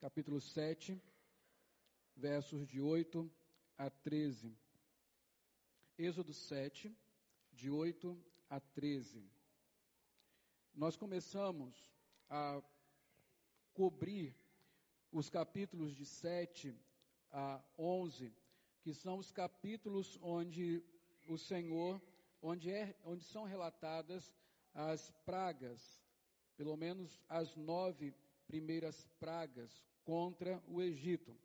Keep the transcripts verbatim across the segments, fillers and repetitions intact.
capítulo sete, versos de oito a treze. Êxodo sete, de oito a treze. Nós começamos a cobrir os capítulos de sete a onze, que são os capítulos onde o Senhor, onde, é, onde são relatadas as pragas, pelo menos as nove primeiras pragas contra o Egito.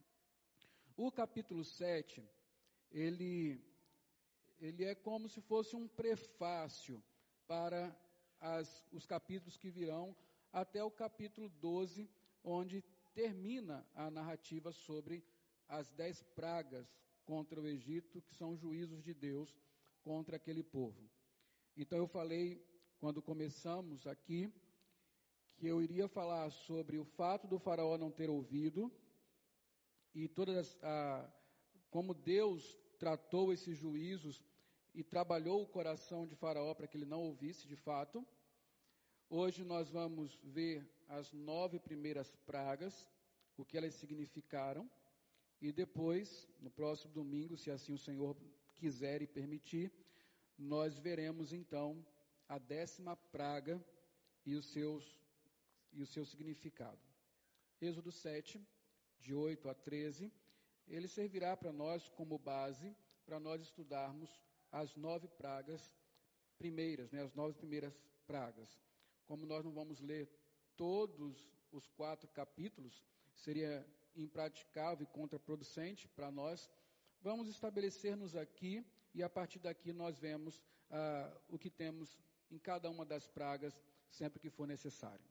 O capítulo sete, ele, ele é como se fosse um prefácio para as, os capítulos que virão até o capítulo doze, onde termina a narrativa sobre as dez pragas contra o Egito, que são juízos de Deus contra aquele povo. Então eu falei, quando começamos aqui, que eu iria falar sobre o fato do faraó não ter ouvido e todas a, como Deus tratou esses juízos e trabalhou o coração de faraó para que ele não ouvisse de fato. Hoje nós vamos ver as nove primeiras pragas, o que elas significaram, e depois, no próximo domingo, se assim o Senhor quiser e permitir, nós veremos então a décima praga e os seus, e o seu significado. Êxodo sete, de oito a treze, ele servirá para nós como base, para nós estudarmos as nove pragas primeiras, né, as nove primeiras pragas. Como nós não vamos ler todos os quatro capítulos, seria impraticável e contraproducente para nós, vamos estabelecer-nos aqui e a partir daqui nós vemos ah, o que temos em cada uma das pragas, sempre que for necessário.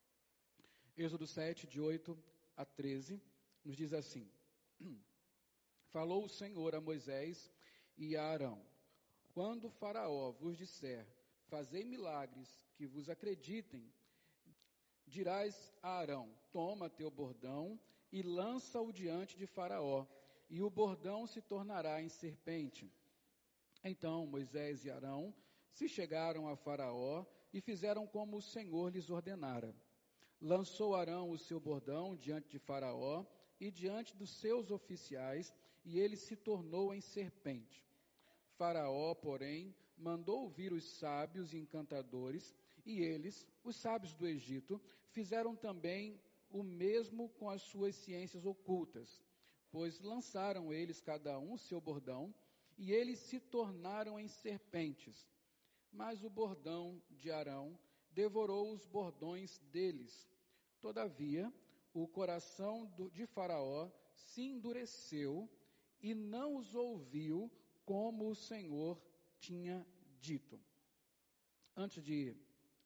Êxodo sete, de oito a treze, nos diz assim: Falou o Senhor a Moisés e a Arão: Quando o Faraó vos disser, fazei milagres que vos acreditem, dirás a Arão: toma teu bordão e lança-o diante de Faraó, e o bordão se tornará em serpente. Então Moisés e Arão se chegaram a Faraó e fizeram como o Senhor lhes ordenara. Lançou Arão o seu bordão diante de Faraó e diante dos seus oficiais, e ele se tornou em serpente. Faraó, porém, mandou vir os sábios e encantadores, e eles, os sábios do Egito, fizeram também o mesmo com as suas ciências ocultas, pois lançaram eles cada um seu bordão, e eles se tornaram em serpentes. Mas o bordão de Arão devorou os bordões deles. Todavia, o coração do, de Faraó se endureceu e não os ouviu como o Senhor tinha dito. Antes de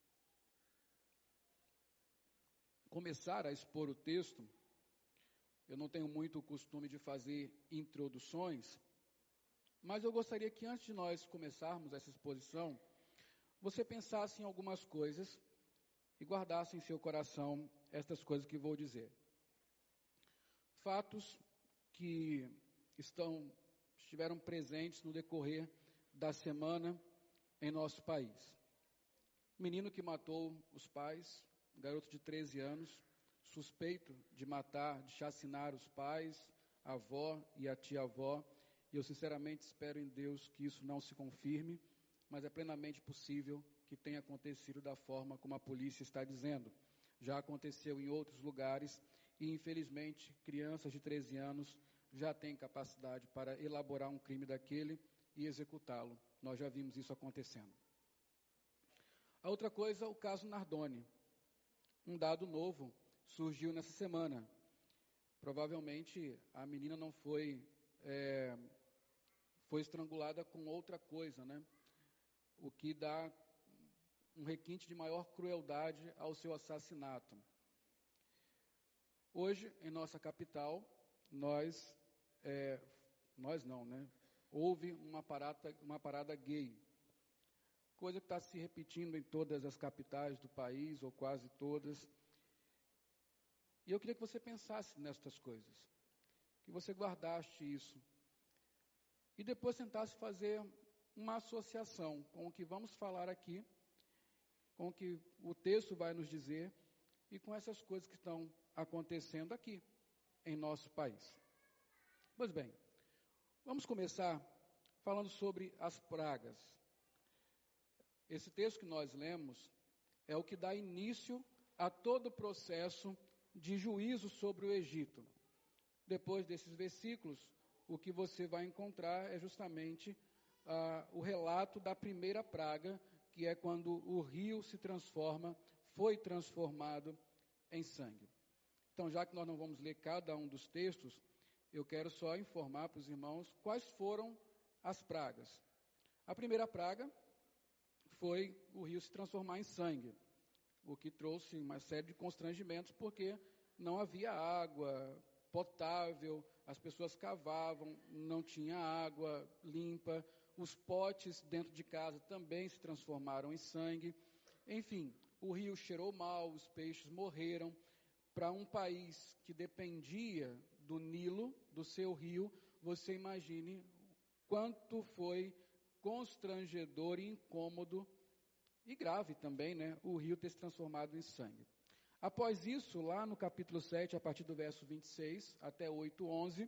começar a expor o texto, eu não tenho muito o costume de fazer introduções, mas eu gostaria que antes de nós começarmos essa exposição, você pensasse em algumas coisas e guardasse em seu coração estas coisas que vou dizer. Fatos que estão, estiveram presentes no decorrer da semana em nosso país. Menino que matou os pais, um garoto de treze anos, suspeito de matar, de chacinar os pais, a avó e a tia-avó. E eu sinceramente espero em Deus que isso não se confirme, mas é plenamente possível que tenha acontecido da forma como a polícia está dizendo. Já aconteceu em outros lugares e, infelizmente, crianças de treze anos já têm capacidade para elaborar um crime daquele e executá-lo. Nós já vimos isso acontecendo. A outra coisa, o caso Nardoni. Um dado novo surgiu nessa semana. Provavelmente a menina não foi, é, foi estrangulada com outra coisa, né? O que dá um requinte de maior crueldade ao seu assassinato. Hoje, em nossa capital, nós, é, nós não, né? Houve uma parada, uma parada gay. Coisa que está se repetindo em todas as capitais do país, ou quase todas. E eu queria que você pensasse nestas coisas, que você guardasse isso, e depois tentasse fazer uma associação com o que vamos falar aqui, com o que o texto vai nos dizer, e com essas coisas que estão acontecendo aqui em nosso país. Pois bem, vamos começar falando sobre as pragas. Esse texto que nós lemos é o que dá início a todo o processo de juízo sobre o Egito. Depois desses versículos, o que você vai encontrar é justamente ah, o relato da primeira praga, que é quando o rio se transforma, foi transformado em sangue. Então, já que nós não vamos ler cada um dos textos, eu quero só informar para os irmãos quais foram as pragas. A primeira praga foi o rio se transformar em sangue, o que trouxe uma série de constrangimentos, porque não havia água potável, as pessoas cavavam, não tinha água limpa, os potes dentro de casa também se transformaram em sangue. Enfim, o rio cheirou mal, os peixes morreram. Para um país que dependia do Nilo, do seu rio, você imagine quanto foi constrangedor e incômodo, e grave também, né, o rio ter se transformado em sangue. Após isso, lá no capítulo sete, a partir do verso vinte e seis até oito, onze,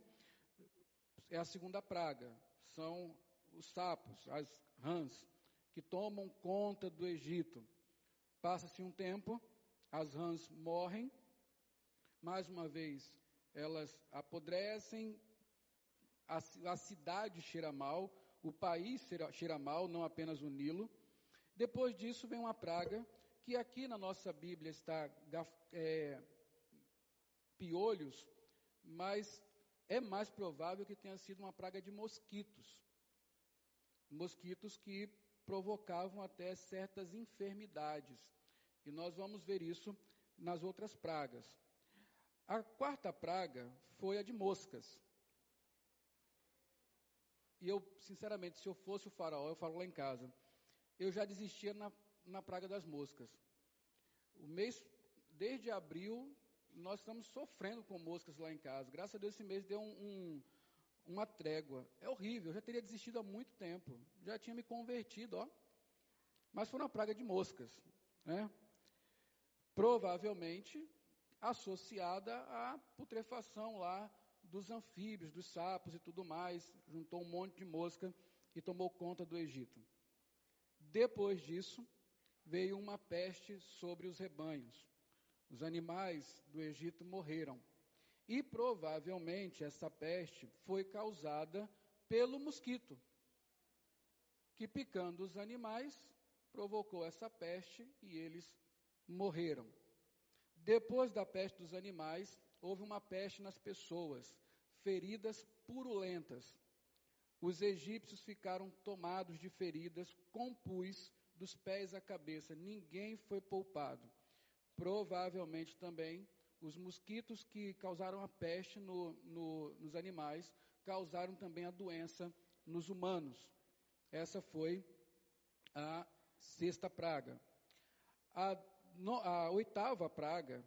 é a segunda praga. São os sapos, as rãs, que tomam conta do Egito. Passa-se um tempo, as rãs morrem, mais uma vez elas apodrecem, a, a cidade cheira mal, o país cheira, cheira mal, não apenas o Nilo. Depois disso vem uma praga, que aqui na nossa Bíblia está é, piolhos, mas é mais provável que tenha sido uma praga de mosquitos. Mosquitos que provocavam até certas enfermidades. E nós vamos ver isso nas outras pragas. A quarta praga foi a de moscas. E eu, sinceramente, se eu fosse o faraó, eu falo lá em casa, eu já desistia na, na praga das moscas. O mês, desde abril, nós estamos sofrendo com moscas lá em casa. Graças a Deus esse mês deu um, um, uma trégua. É horrível, eu já teria desistido há muito tempo. Já tinha me convertido, ó. Mas foi uma praga de moscas, né? Provavelmente associada à putrefação lá dos anfíbios, dos sapos e tudo mais. Juntou um monte de mosca e tomou conta do Egito. Depois disso, veio uma peste sobre os rebanhos. Os animais do Egito morreram. E provavelmente essa peste foi causada pelo mosquito, que picando os animais provocou essa peste e eles morreram. Depois da peste dos animais, houve uma peste nas pessoas, feridas purulentas. Os egípcios ficaram tomados de feridas com pus dos pés à cabeça. Ninguém foi poupado. Provavelmente também os mosquitos que causaram a peste no, no, nos animais causaram também a doença nos humanos. Essa foi a sexta praga. A, no, a oitava praga,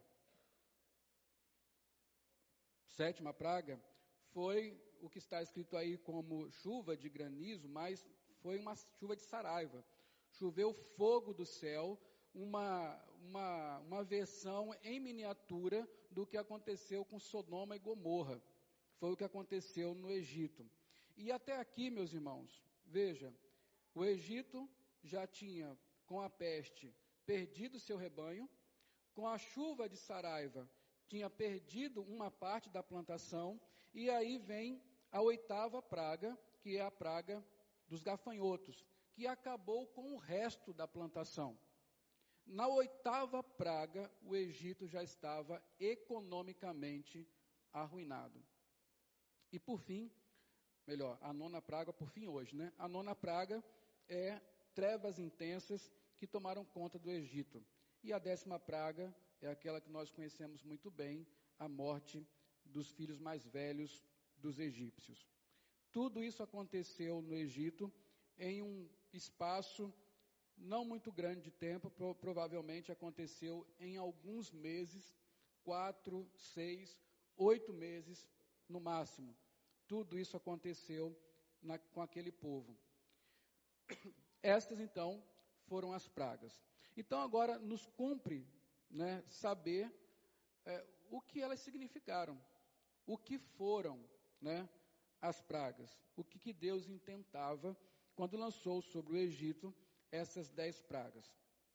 sétima praga, foi o que está escrito aí como chuva de granizo, mas foi uma chuva de saraiva. Choveu fogo do céu, uma, uma, uma versão em miniatura do que aconteceu com Sodoma e Gomorra. Foi o que aconteceu no Egito. E até aqui, meus irmãos, veja, o Egito já tinha, com a peste, perdido seu rebanho, com a chuva de saraiva, tinha perdido uma parte da plantação, e aí vem a oitava praga, que é a praga dos gafanhotos, que acabou com o resto da plantação. Na oitava praga, o Egito já estava economicamente arruinado. E por fim, melhor, a nona praga, por fim hoje, né? A nona praga é trevas intensas que tomaram conta do Egito. E a décima praga é aquela que nós conhecemos muito bem, a morte dos filhos mais velhos dos egípcios. Tudo isso aconteceu no Egito em um espaço não muito grande de tempo, pro, provavelmente aconteceu em alguns meses, quatro, seis, oito meses no máximo. Tudo isso aconteceu na, com aquele povo. Estas, então, foram as pragas. Então, agora nos cumpre né, saber é, o que elas significaram, o que foram, né, as pragas, o que, que Deus intentava quando lançou sobre o Egito essas dez pragas.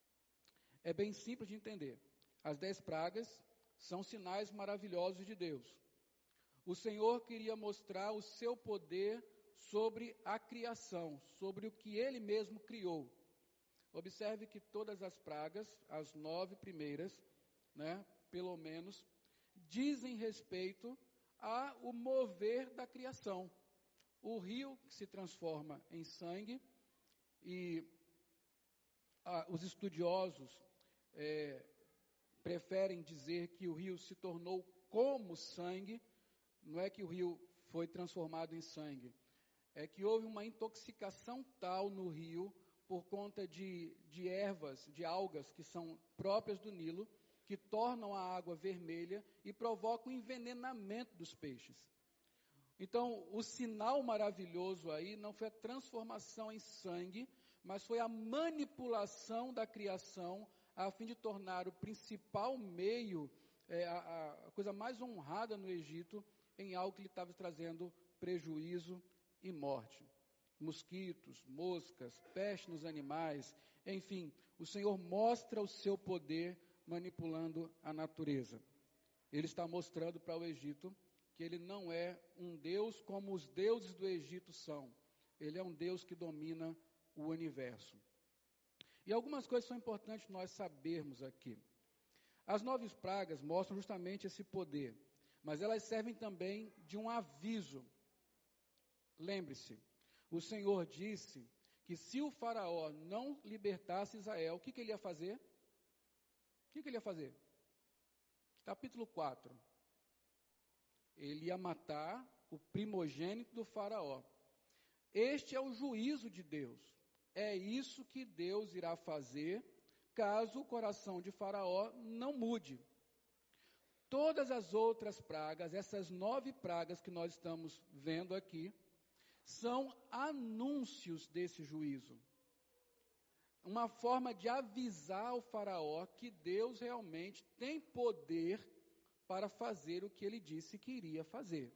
É bem simples de entender. As dez pragas são sinais maravilhosos de Deus. O Senhor queria mostrar o seu poder sobre a criação, sobre o que Ele mesmo criou. Observe que todas as pragas, as nove primeiras, né, pelo menos, dizem respeito ao mover da criação. O rio que se transforma em sangue, e ah, os estudiosos é, preferem dizer que o rio se tornou como sangue. Não é que o rio foi transformado em sangue, é que houve uma intoxicação tal no rio, por conta de, de ervas, de algas que são próprias do Nilo, que tornam a água vermelha e provocam o envenenamento dos peixes. Então, o sinal maravilhoso aí não foi a transformação em sangue, mas foi a manipulação da criação a fim de tornar o principal meio, é, a, a coisa mais honrada no Egito, em algo que lhe estava trazendo prejuízo e morte. Mosquitos, moscas, peste nos animais, enfim, o Senhor mostra o seu poder manipulando a natureza. Ele está mostrando para o Egito que ele não é um Deus como os deuses do Egito são. Ele é um Deus que domina o universo. E algumas coisas são importantes nós sabermos aqui. As nove pragas mostram justamente esse poder, mas elas servem também de um aviso. Lembre-se, o Senhor disse que se o faraó não libertasse Israel, o que, que ele ia fazer? O que, que ele ia fazer? Capítulo quatro. Ele ia matar o primogênito do faraó. Este é o juízo de Deus. É isso que Deus irá fazer caso o coração de faraó não mude. Todas as outras pragas, essas nove pragas que nós estamos vendo aqui, são anúncios desse juízo. Uma forma de avisar o faraó que Deus realmente tem poder para fazer o que ele disse que iria fazer.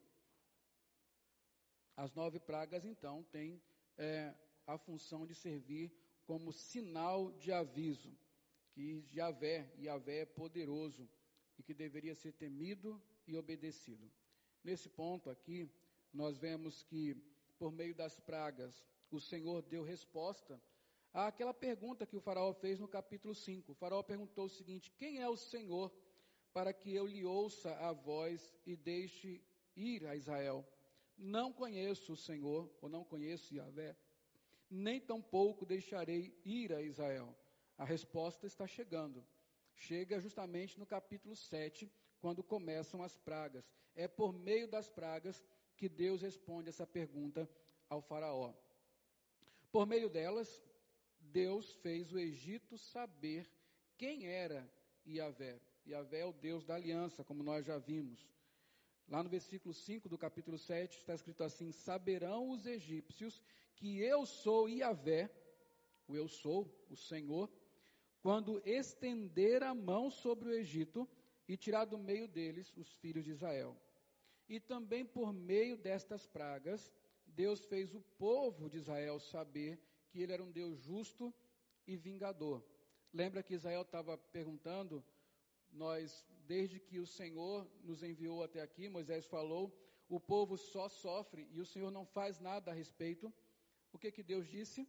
As nove pragas, então, têm é, a função de servir como sinal de aviso, que Yahvé, Yahvé é poderoso e que deveria ser temido e obedecido. Nesse ponto aqui, nós vemos que, por meio das pragas, o Senhor deu resposta àquela pergunta que o faraó fez no capítulo cinco. O faraó perguntou o seguinte: quem é o Senhor para que eu lhe ouça a voz e deixe ir a Israel? Não conheço o Senhor, ou não conheço Yahvé, nem tampouco deixarei ir a Israel. A resposta está chegando. Chega justamente no capítulo sete, quando começam as pragas. É por meio das pragas que Deus responde essa pergunta ao faraó. Por meio delas, Deus fez o Egito saber quem era Yahvé. Yahvé é o Deus da aliança, como nós já vimos. Lá no versículo cinco do capítulo sete, está escrito assim: saberão os egípcios que eu sou Yahvé, o eu sou, o Senhor, quando estender a mão sobre o Egito e tirar do meio deles os filhos de Israel. E também por meio destas pragas, Deus fez o povo de Israel saber que ele era um Deus justo e vingador. Lembra que Israel estava perguntando, nós, desde que o Senhor nos enviou até aqui, Moisés falou, o povo só sofre e o Senhor não faz nada a respeito. O que que Deus disse?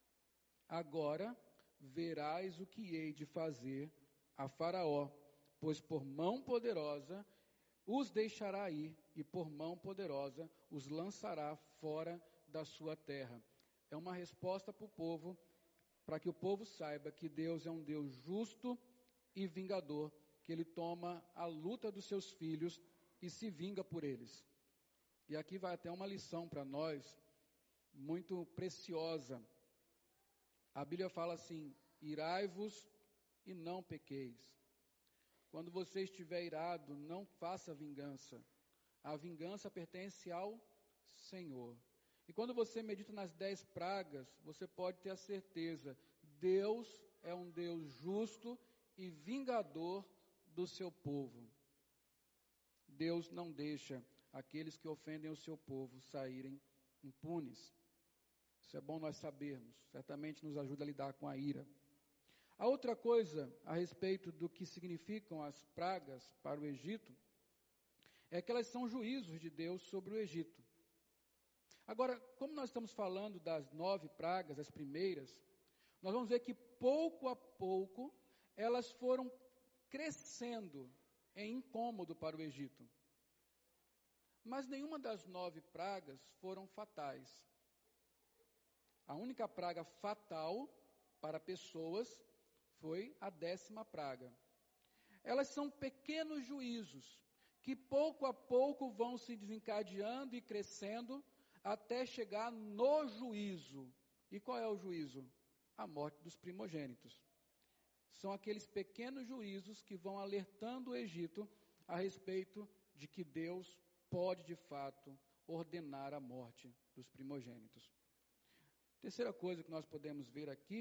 Agora verás o que hei de fazer a Faraó, pois por mão poderosa os deixará ir, e por mão poderosa os lançará fora da sua terra. É uma resposta para o povo, para que o povo saiba que Deus é um Deus justo e vingador, que Ele toma a luta dos seus filhos e se vinga por eles. E aqui vai até uma lição para nós, muito preciosa. A Bíblia fala assim: irai-vos e não pequeis. Quando você estiver irado, não faça vingança. A vingança pertence ao Senhor. E quando você medita nas dez pragas, você pode ter a certeza, Deus é um Deus justo e vingador do seu povo. Deus não deixa aqueles que ofendem o seu povo saírem impunes. Isso é bom nós sabermos, certamente nos ajuda a lidar com a ira. A outra coisa a respeito do que significam as pragas para o Egito é que elas são juízos de Deus sobre o Egito. Agora, como nós estamos falando das nove pragas, as primeiras, nós vamos ver que pouco a pouco elas foram crescendo em incômodo para o Egito. Mas nenhuma das nove pragas foram fatais. A única praga fatal para pessoas foi a décima praga. Elas são pequenos juízos que pouco a pouco vão se desencadeando e crescendo até chegar no juízo. E qual é o juízo? A morte dos primogênitos. São aqueles pequenos juízos que vão alertando o Egito a respeito de que Deus pode, de fato, ordenar a morte dos primogênitos. Terceira coisa que nós podemos ver aqui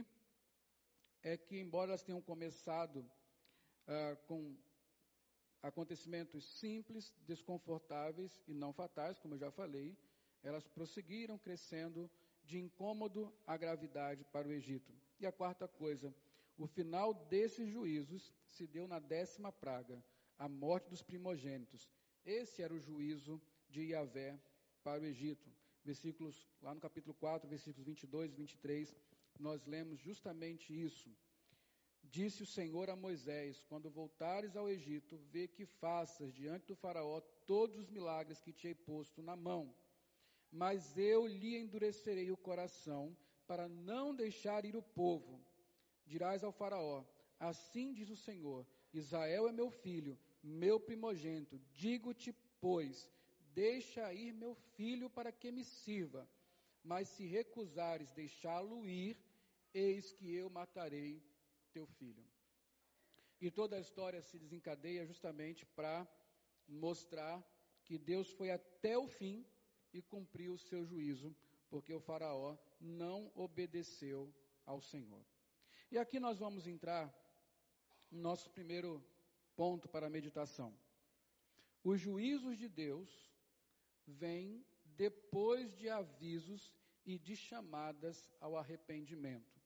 é que, embora elas tenham começado ah, com acontecimentos simples, desconfortáveis e não fatais, como eu já falei, elas prosseguiram crescendo de incômodo à gravidade para o Egito. E a quarta coisa, o final desses juízos se deu na décima praga, a morte dos primogênitos. Esse era o juízo de Yahvé para o Egito. Versículos, lá no capítulo quatro, versículos vinte e dois e vinte e três, nós lemos justamente isso. Disse o Senhor a Moisés, quando voltares ao Egito, vê que faças diante do faraó todos os milagres que te hei posto na mão. Mas eu lhe endurecerei o coração, para não deixar ir o povo. Dirás ao faraó, assim diz o Senhor, Israel é meu filho, meu primogênito. Digo-te, pois, deixa ir meu filho para que me sirva. Mas se recusares deixá-lo ir, eis que eu matarei teu filho. E toda a história se desencadeia justamente para mostrar que Deus foi até o fim e cumpriu o seu juízo, porque o faraó não obedeceu ao Senhor. E aqui nós vamos entrar no nosso primeiro ponto para a meditação. Os juízos de Deus vêm depois de avisos e de chamadas ao arrependimento.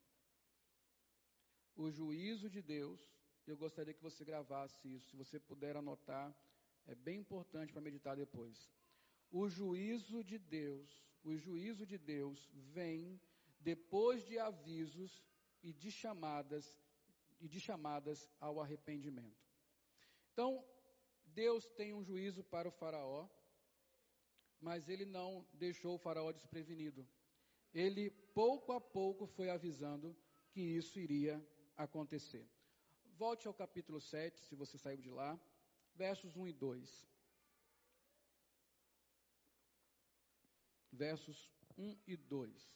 O juízo de Deus, eu gostaria que você gravasse isso, se você puder anotar, é bem importante para meditar depois. O juízo de Deus, o juízo de Deus vem depois de avisos e de chamadas e de chamadas ao arrependimento. Então, Deus tem um juízo para o faraó, mas ele não deixou o faraó desprevenido. Ele, pouco a pouco, foi avisando que isso iria acontecer. Volte ao capítulo sete, se você saiu de lá, versos um e dois. Versos um e dois.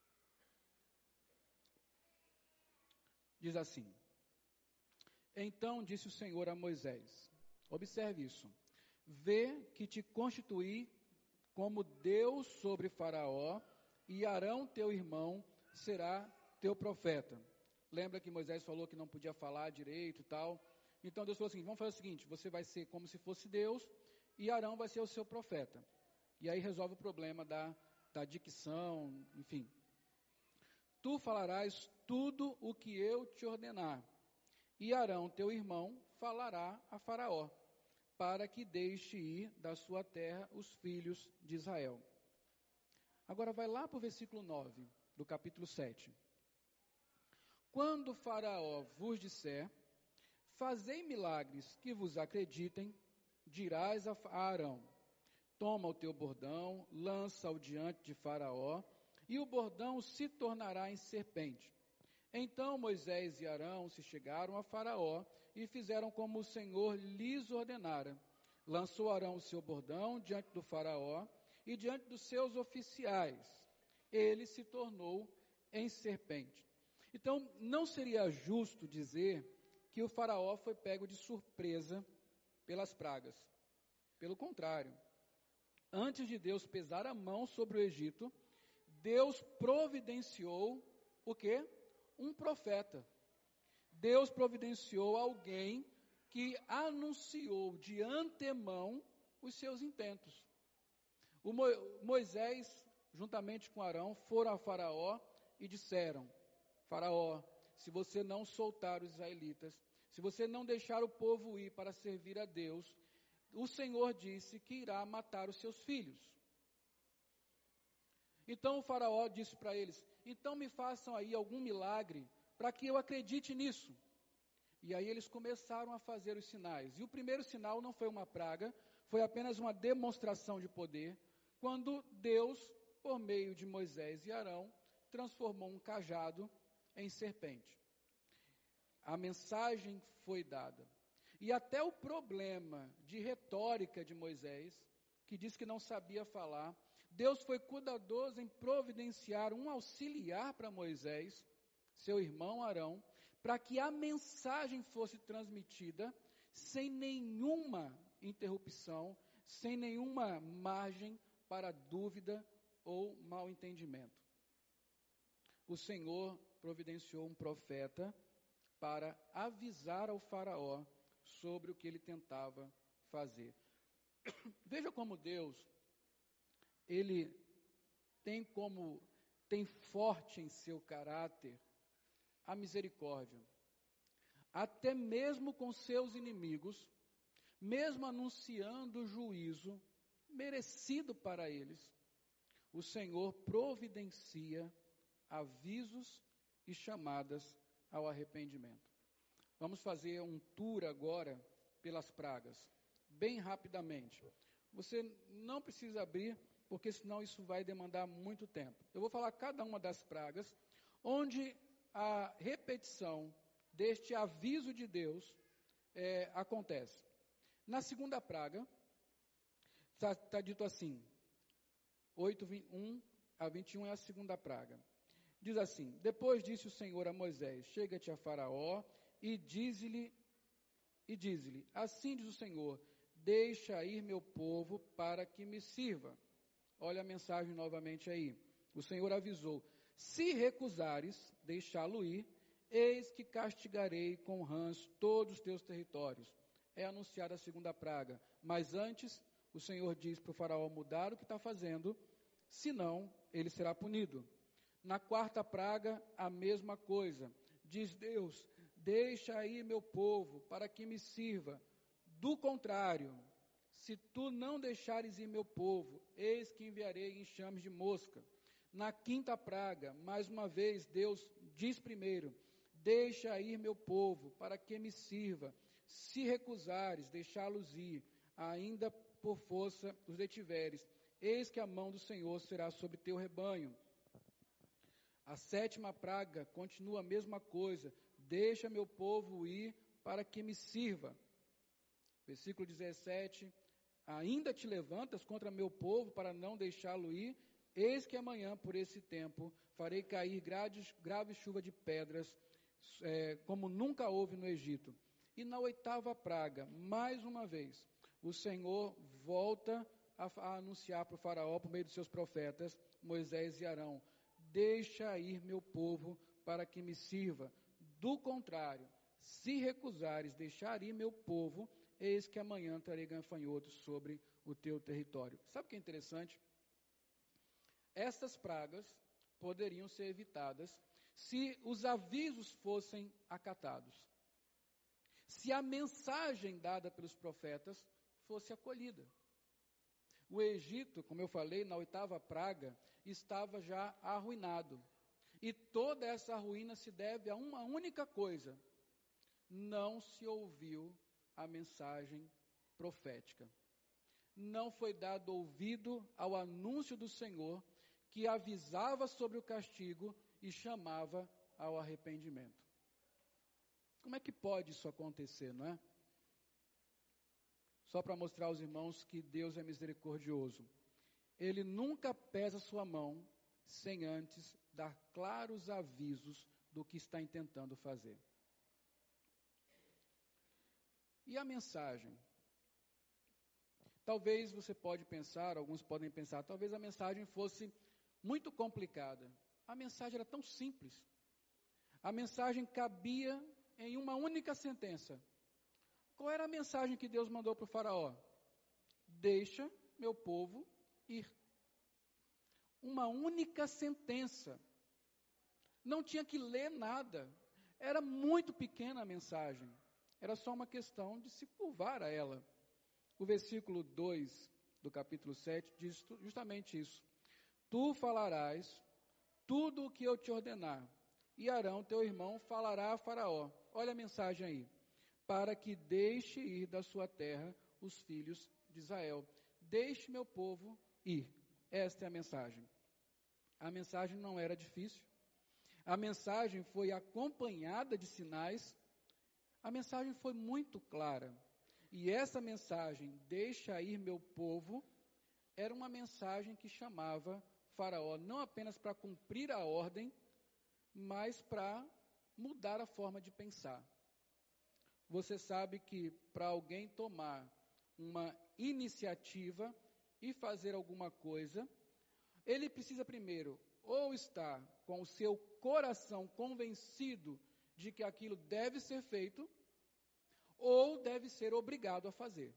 Diz assim: Então disse o Senhor a Moisés, observe isso, vê que te constituí como Deus sobre Faraó, e Arão teu irmão será teu profeta. Lembra que Moisés falou que não podia falar direito e tal? Então Deus falou assim, vamos fazer o seguinte, você vai ser como se fosse Deus, e Arão vai ser o seu profeta. E aí resolve o problema da, da dicção, enfim. Tu falarás tudo o que eu te ordenar, e Arão, teu irmão, falará a Faraó, para que deixe ir da sua terra os filhos de Israel. Agora vai lá para o versículo nove, do capítulo sete. Quando Faraó vos disser, fazei milagres que vos acreditem, dirás a Arão, toma o teu bordão, lança-o diante de Faraó, e o bordão se tornará em serpente. Então Moisés e Arão se chegaram a Faraó e fizeram como o Senhor lhes ordenara. Lançou Arão o seu bordão diante do Faraó e diante dos seus oficiais. Ele se tornou em serpente. Então, não seria justo dizer que o Faraó foi pego de surpresa pelas pragas. Pelo contrário, antes de Deus pesar a mão sobre o Egito, Deus providenciou o quê? Um profeta. Deus providenciou alguém que anunciou de antemão os seus intentos. O Mo, Moisés, juntamente com Arão, foram a Faraó e disseram: Faraó, se você não soltar os israelitas, se você não deixar o povo ir para servir a Deus, o Senhor disse que irá matar os seus filhos. Então o Faraó disse para eles: então me façam aí algum milagre para que eu acredite nisso. E aí eles começaram a fazer os sinais. E o primeiro sinal não foi uma praga, foi apenas uma demonstração de poder, quando Deus, por meio de Moisés e Arão, transformou um cajado em serpente. A mensagem foi dada. E até o problema de retórica de Moisés, que disse que não sabia falar, Deus foi cuidadoso em providenciar um auxiliar para Moisés, seu irmão Arão, para que a mensagem fosse transmitida sem nenhuma interrupção, sem nenhuma margem para dúvida ou mal entendimento. O Senhor providenciou um profeta para avisar ao Faraó sobre o que ele tentava fazer. Veja como Deus, ele tem como, tem forte em seu caráter a misericórdia. Até mesmo com seus inimigos, mesmo anunciando o juízo merecido para eles, o Senhor providencia avisos e chamadas ao arrependimento. Vamos fazer um tour agora pelas pragas, bem rapidamente. Você não precisa abrir, porque senão isso vai demandar muito tempo. Eu vou falar cada uma das pragas, onde a repetição deste aviso de Deus é, acontece. Na segunda praga, está tá dito assim, oito, um a vinte e um é a segunda praga. Diz assim: depois disse o Senhor a Moisés: chega-te a Faraó e diz-lhe, e diz-lhe, assim diz o Senhor, deixa ir meu povo para que me sirva. Olha a mensagem novamente aí. O Senhor avisou: se recusares deixá-lo ir, eis que castigarei com rãs todos os teus territórios. É anunciada a segunda praga. Mas antes, o Senhor diz para o Faraó mudar o que está fazendo, senão ele será punido. Na quarta praga, a mesma coisa. Diz Deus: deixa aí meu povo para que me sirva. Do contrário, se tu não deixares ir meu povo, eis que enviarei enxames de mosca. Na quinta praga, mais uma vez, Deus diz primeiro: deixa ir meu povo para que me sirva. Se recusares deixá-los ir, ainda por força os detiveres, eis que a mão do Senhor será sobre teu rebanho. A sétima praga continua a mesma coisa: deixa meu povo ir para que me sirva. Versículo dezessete: ainda te levantas contra meu povo para não deixá-lo ir? Eis que amanhã, por esse tempo, farei cair grave, grave chuva de pedras, é, como nunca houve no Egito. E na oitava praga, mais uma vez, o Senhor volta a, a anunciar para o Faraó, por meio dos seus profetas, Moisés e Arão: deixa ir meu povo para que me sirva. Do contrário, se recusares deixar ir meu povo, eis que amanhã trarei gafanhotos sobre o teu território. Sabe o que é interessante? Estas pragas poderiam ser evitadas se os avisos fossem acatados. Se a mensagem dada pelos profetas fosse acolhida. O Egito, como eu falei, na oitava praga, estava já arruinado. E toda essa ruína se deve a uma única coisa: não se ouviu a mensagem profética. Não foi dado ouvido ao anúncio do Senhor, que avisava sobre o castigo e chamava ao arrependimento. Como é que pode isso acontecer, não é? Só para mostrar aos irmãos que Deus é misericordioso. Ele nunca pesa sua mão sem antes dar claros avisos do que está intentando fazer. E a mensagem? Talvez você pode pensar, alguns podem pensar, talvez a mensagem fosse muito complicada. A mensagem era tão simples. A mensagem cabia em uma única sentença. Qual era a mensagem que Deus mandou para o faraó? Deixa meu povo ir. Uma única sentença. Não tinha que ler nada. Era muito pequena a mensagem. Era só uma questão de se curvar a ela. O versículo dois do capítulo sete diz justamente isso. Tu falarás tudo o que eu te ordenar, e Arão, teu irmão, falará a Faraó. Olha a mensagem aí. Para que deixe ir da sua terra os filhos de Israel. Deixe meu povo ir. Esta é a mensagem. A mensagem não era difícil. A mensagem foi acompanhada de sinais. A mensagem foi muito clara. E essa mensagem, deixa ir meu povo, era uma mensagem que chamava Faraó não apenas para cumprir a ordem, mas para mudar a forma de pensar. Você sabe que para alguém tomar uma iniciativa e fazer alguma coisa, ele precisa primeiro ou estar com o seu coração convencido de que aquilo deve ser feito, ou deve ser obrigado a fazer.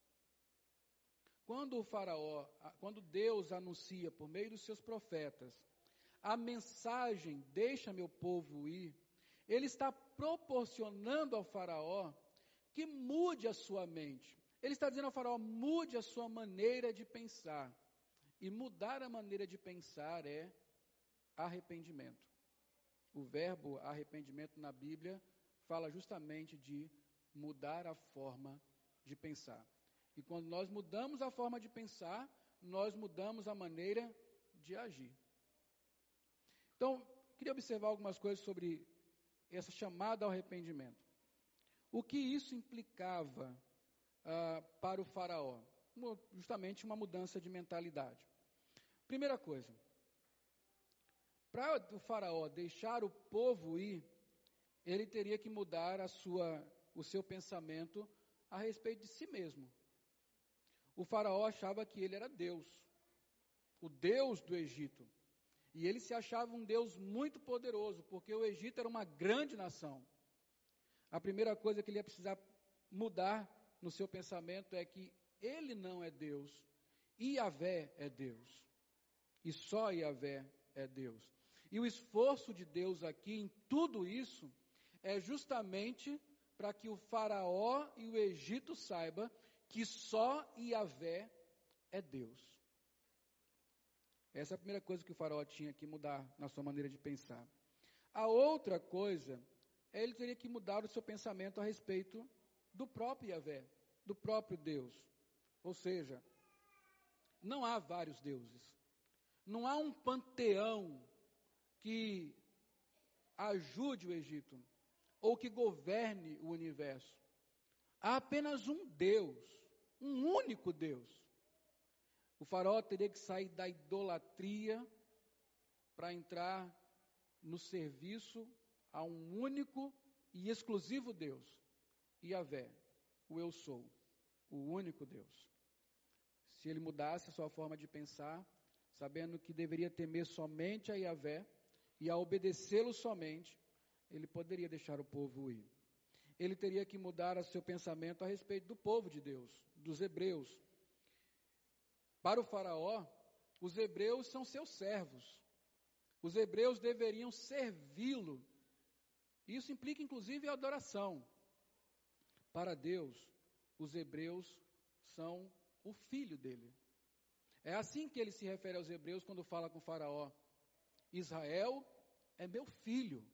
Quando o faraó, quando Deus anuncia por meio dos seus profetas, a mensagem, deixa meu povo ir, ele está proporcionando ao faraó que mude a sua mente. Ele está dizendo ao faraó, mude a sua maneira de pensar. E mudar a maneira de pensar é arrependimento. O verbo arrependimento na Bíblia fala justamente de mudar a forma de pensar. E quando nós mudamos a forma de pensar, nós mudamos a maneira de agir. Então, queria observar algumas coisas sobre essa chamada ao arrependimento. O que isso implicava ah, para o faraó? Justamente uma mudança de mentalidade. Primeira coisa, para o faraó deixar o povo ir, ele teria que mudar a sua, o seu pensamento a respeito de si mesmo. O faraó achava que ele era Deus, o Deus do Egito. E ele se achava um Deus muito poderoso, porque o Egito era uma grande nação. A primeira coisa que ele ia precisar mudar no seu pensamento é que ele não é Deus, Yahvé é Deus. E só Yahvé é Deus. E o esforço de Deus aqui em tudo isso é justamente para que o faraó e o Egito saibam que só Yahvé é Deus. Essa é a primeira coisa que o faraó tinha que mudar na sua maneira de pensar. A outra coisa, é ele teria que mudar o seu pensamento a respeito do próprio Yahvé, do próprio Deus. Ou seja, não há vários deuses. Não há um panteão que ajude o Egito, ou que governe o universo. Há apenas um Deus, um único Deus. O faraó teria que sair da idolatria para entrar no serviço a um único e exclusivo Deus, Yahvé, o eu sou, o único Deus. Se ele mudasse a sua forma de pensar, sabendo que deveria temer somente a Yahvé e a obedecê-lo somente, ele poderia deixar o povo ir. Ele teria que mudar o seu pensamento a respeito do povo de Deus, dos hebreus. Para o faraó, os hebreus são seus servos. Os hebreus deveriam servi-lo. Isso implica, inclusive, a adoração. Para Deus, os hebreus são o filho dele. É assim que ele se refere aos hebreus quando fala com o faraó. Israel é meu filho.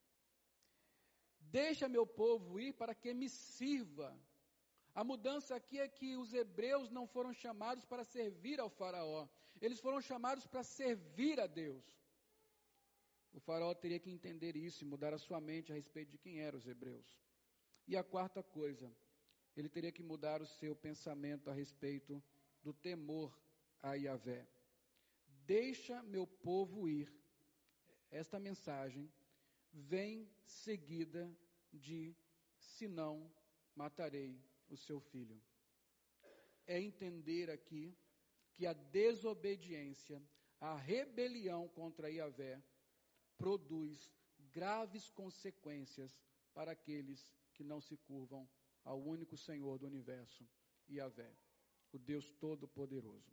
Deixa meu povo ir para que me sirva. A mudança aqui é que os hebreus não foram chamados para servir ao faraó. Eles foram chamados para servir a Deus. O faraó teria que entender isso e mudar a sua mente a respeito de quem eram os hebreus. E a quarta coisa, ele teria que mudar o seu pensamento a respeito do temor a Yahvé. Deixa meu povo ir. Esta mensagem vem seguida de, senão matarei o seu filho. É entender aqui que a desobediência, a rebelião contra Yahvé, produz graves consequências para aqueles que não se curvam ao único Senhor do universo, Yahvé, o Deus Todo-Poderoso.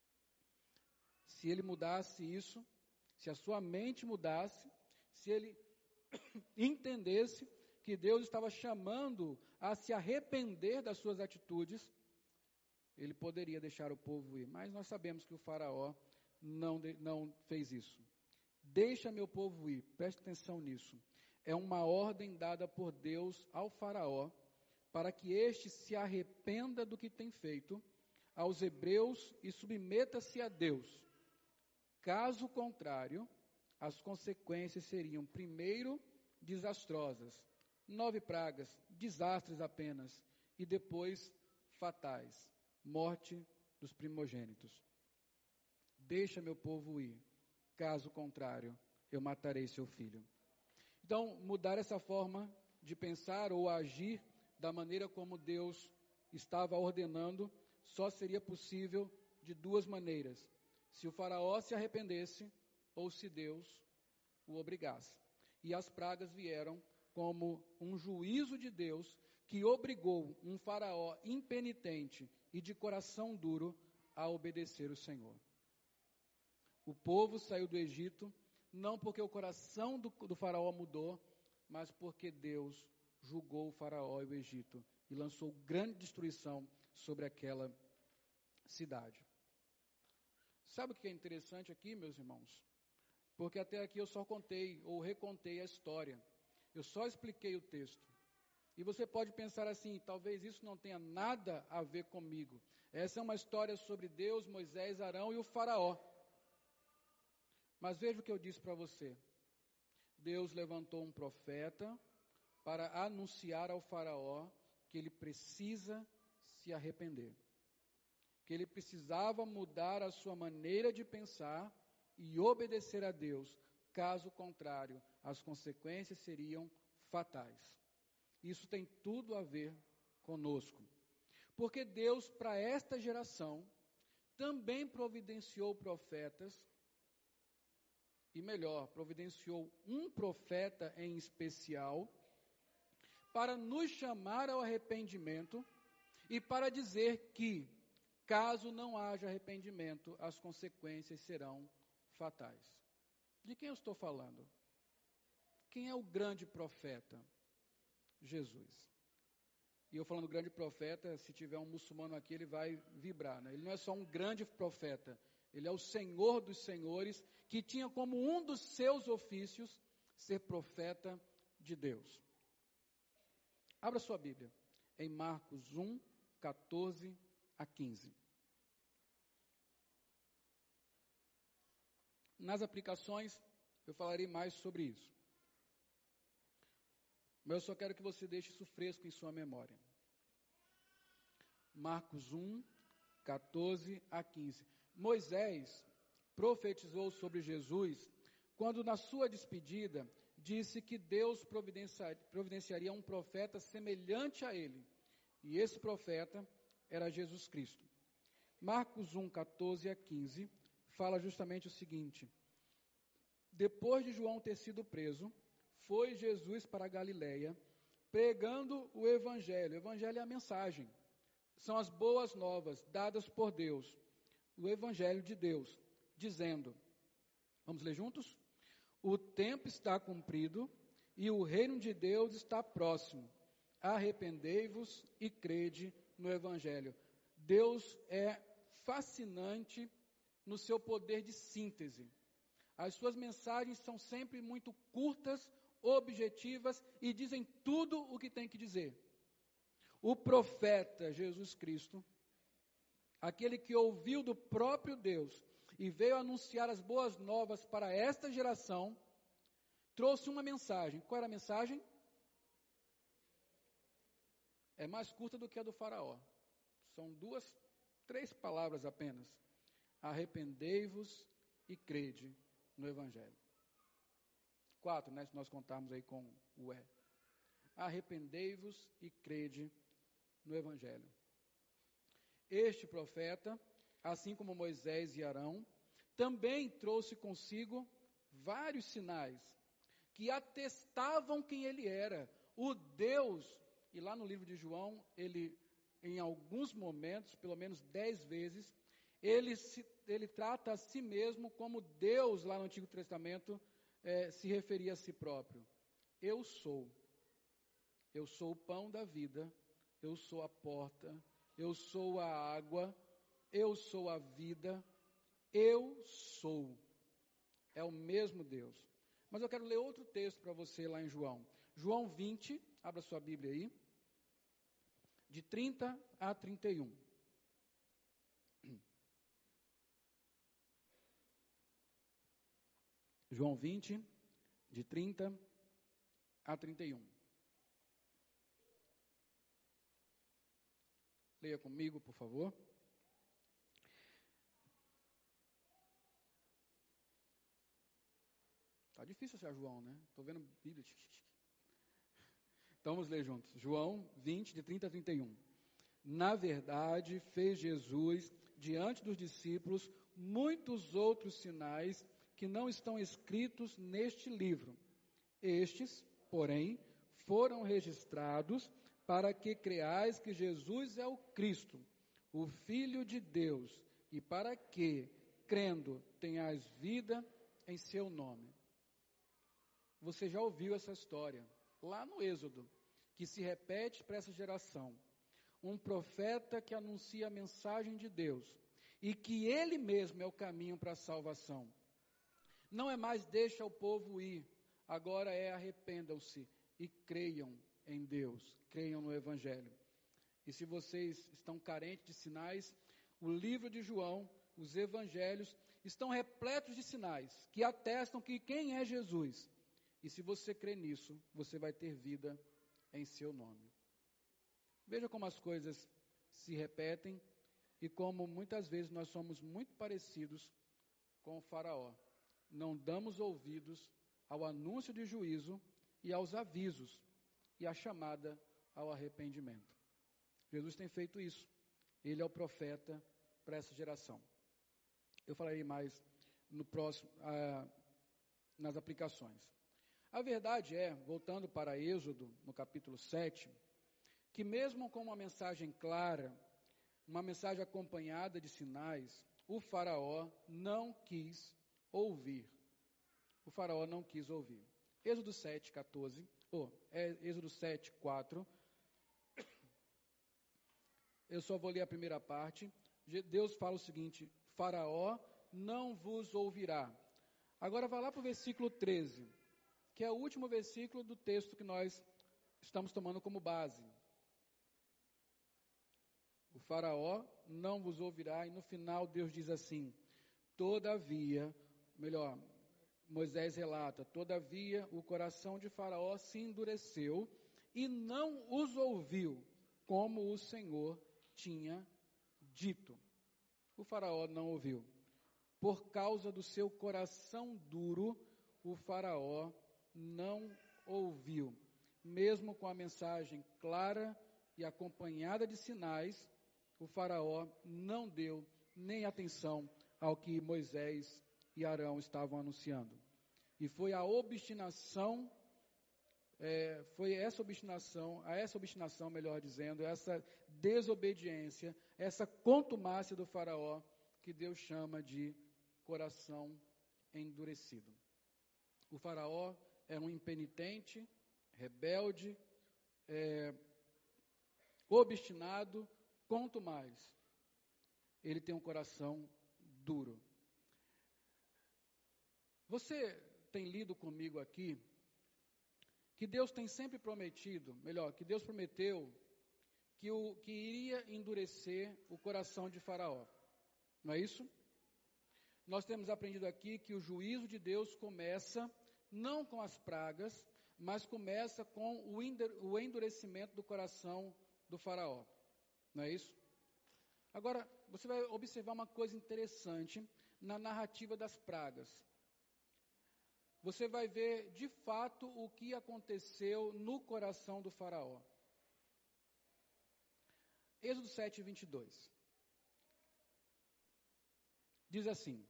Se ele mudasse isso, se a sua mente mudasse, se ele entendesse que Deus estava chamando a se arrepender das suas atitudes, ele poderia deixar o povo ir. Mas nós sabemos que o faraó não, não fez isso. Deixa meu povo ir, preste atenção nisso. É uma ordem dada por Deus ao faraó, para que este se arrependa do que tem feito aos hebreus e submeta-se a Deus. Caso contrário, as consequências seriam, primeiro, desastrosas, nove pragas, desastres apenas, e depois fatais, morte dos primogênitos. Deixa meu povo ir, caso contrário, eu matarei seu filho. Então, mudar essa forma de pensar ou agir da maneira como Deus estava ordenando, só seria possível de duas maneiras: se o faraó se arrependesse ou se Deus o obrigasse. E as pragas vieram como um juízo de Deus que obrigou um faraó impenitente e de coração duro a obedecer o Senhor. O povo saiu do Egito não porque o coração do, do faraó mudou, mas porque Deus julgou o faraó e o Egito e lançou grande destruição sobre aquela cidade. Sabe o que é interessante aqui, meus irmãos? Porque até aqui eu só contei ou recontei a história. Eu só expliquei o texto. E você pode pensar assim, talvez isso não tenha nada a ver comigo. Essa é uma história sobre Deus, Moisés, Arão e o faraó. Mas veja o que eu disse para você. Deus levantou um profeta para anunciar ao faraó que ele precisa se arrepender. Que ele precisava mudar a sua maneira de pensar e obedecer a Deus. Caso contrário, as consequências seriam fatais. Isso tem tudo a ver conosco. Porque Deus, para esta geração, também providenciou profetas, e melhor, providenciou um profeta em especial, para nos chamar ao arrependimento e para dizer que, caso não haja arrependimento, as consequências serão fatais. De quem eu estou falando? Quem é o grande profeta? Jesus. E eu falando grande profeta, se tiver um muçulmano aqui, ele vai vibrar, né? Ele não é só um grande profeta, ele é o Senhor dos senhores, que tinha como um dos seus ofícios ser profeta de Deus. Abra sua Bíblia em Marcos um, catorze a quinze. Nas aplicações, eu falarei mais sobre isso. Mas eu só quero que você deixe isso fresco em sua memória. Marcos um, catorze a quinze. Moisés profetizou sobre Jesus quando, na sua despedida, disse que Deus providenciaria um profeta semelhante a ele. E esse profeta era Jesus Cristo. Marcos um, catorze a quinze fala justamente o seguinte: depois de João ter sido preso, foi Jesus para a Galileia, pregando o Evangelho. O Evangelho é a mensagem. São as boas novas dadas por Deus. O Evangelho de Deus, dizendo, vamos ler juntos? O tempo está cumprido e o reino de Deus está próximo. Arrependei-vos e crede no Evangelho. Deus é fascinante no seu poder de síntese. As suas mensagens são sempre muito curtas, objetivas e dizem tudo o que tem que dizer. O profeta Jesus Cristo, aquele que ouviu do próprio Deus e veio anunciar as boas novas para esta geração, trouxe uma mensagem. Qual era a mensagem? É mais curta do que a do faraó. São duas, três palavras apenas. Arrependei-vos e crede no Evangelho. Quatro, né, se nós contarmos aí com o E. Arrependei-vos e crede no Evangelho. Este profeta, assim como Moisés e Arão, também trouxe consigo vários sinais que atestavam quem ele era, o Deus, e lá no livro de João, ele, em alguns momentos, pelo menos dez vezes, ele, se, ele trata a si mesmo como Deus, lá no Antigo Testamento, é, se referia a si próprio. Eu sou. Eu sou o pão da vida, eu sou a porta, eu sou a água, eu sou a vida, eu sou. É o mesmo Deus. Mas eu quero ler outro texto para você lá em João. João vinte, abra sua Bíblia aí, de trinta a trinta e um. João vinte, de trinta a trinta e um. Leia comigo, por favor. Tá difícil achar João, né? Estou vendo Bíblia. Então vamos ler juntos. João vinte, de trinta a trinta e um. Na verdade, fez Jesus, diante dos discípulos, muitos outros sinais que não estão escritos neste livro. Estes, porém, foram registrados para que creais que Jesus é o Cristo, o Filho de Deus, e para que, crendo, tenhais vida em seu nome. Você já ouviu essa história, lá no Êxodo, que se repete para essa geração. Um profeta que anuncia a mensagem de Deus, e que ele mesmo é o caminho para a salvação. Não é mais deixa o povo ir, agora é arrependam-se e creiam em Deus, creiam no Evangelho. E se vocês estão carentes de sinais, o livro de João, os Evangelhos, estão repletos de sinais que atestam que quem é Jesus. E se você crê nisso, você vai ter vida em seu nome. Veja como as coisas se repetem e como muitas vezes nós somos muito parecidos com o faraó. Não damos ouvidos ao anúncio de juízo e aos avisos e à chamada ao arrependimento. Jesus tem feito isso. Ele é o profeta para essa geração. Eu falarei mais no próximo, ah, nas aplicações. A verdade é, voltando para Êxodo, no capítulo sete, que mesmo com uma mensagem clara, uma mensagem acompanhada de sinais, o faraó não quis ouvir. O faraó não quis ouvir. Êxodo sete, quatorze, ou oh, é Êxodo sete, quatro. Eu só vou ler a primeira parte. Deus fala o seguinte: Faraó não vos ouvirá. Agora vai lá para o versículo treze, que é o último versículo do texto que nós estamos tomando como base. O faraó não vos ouvirá, e no final Deus diz assim: todavia, melhor, Moisés relata, todavia o coração de Faraó se endureceu e não os ouviu, como o Senhor tinha dito. O Faraó não ouviu. Por causa do seu coração duro, o Faraó não ouviu. Mesmo com a mensagem clara e acompanhada de sinais, o Faraó não deu nem atenção ao que Moisés e Arão estavam anunciando. E foi a obstinação, é, foi essa obstinação, a essa obstinação, melhor dizendo, essa desobediência, essa contumácia do Faraó, que Deus chama de coração endurecido. O Faraó é um impenitente, rebelde, é, obstinado, contumaz. Ele tem um coração duro. Você tem lido comigo aqui que Deus tem sempre prometido, melhor, que Deus prometeu que, o, que iria endurecer o coração de Faraó. Não é isso? Nós temos aprendido aqui que o juízo de Deus começa não com as pragas, mas começa com o endurecimento do coração do Faraó. Não é isso? Agora, você vai observar uma coisa interessante na narrativa das pragas. Você vai ver, de fato, o que aconteceu no coração do Faraó. Êxodo sete, vinte e dois. Diz assim: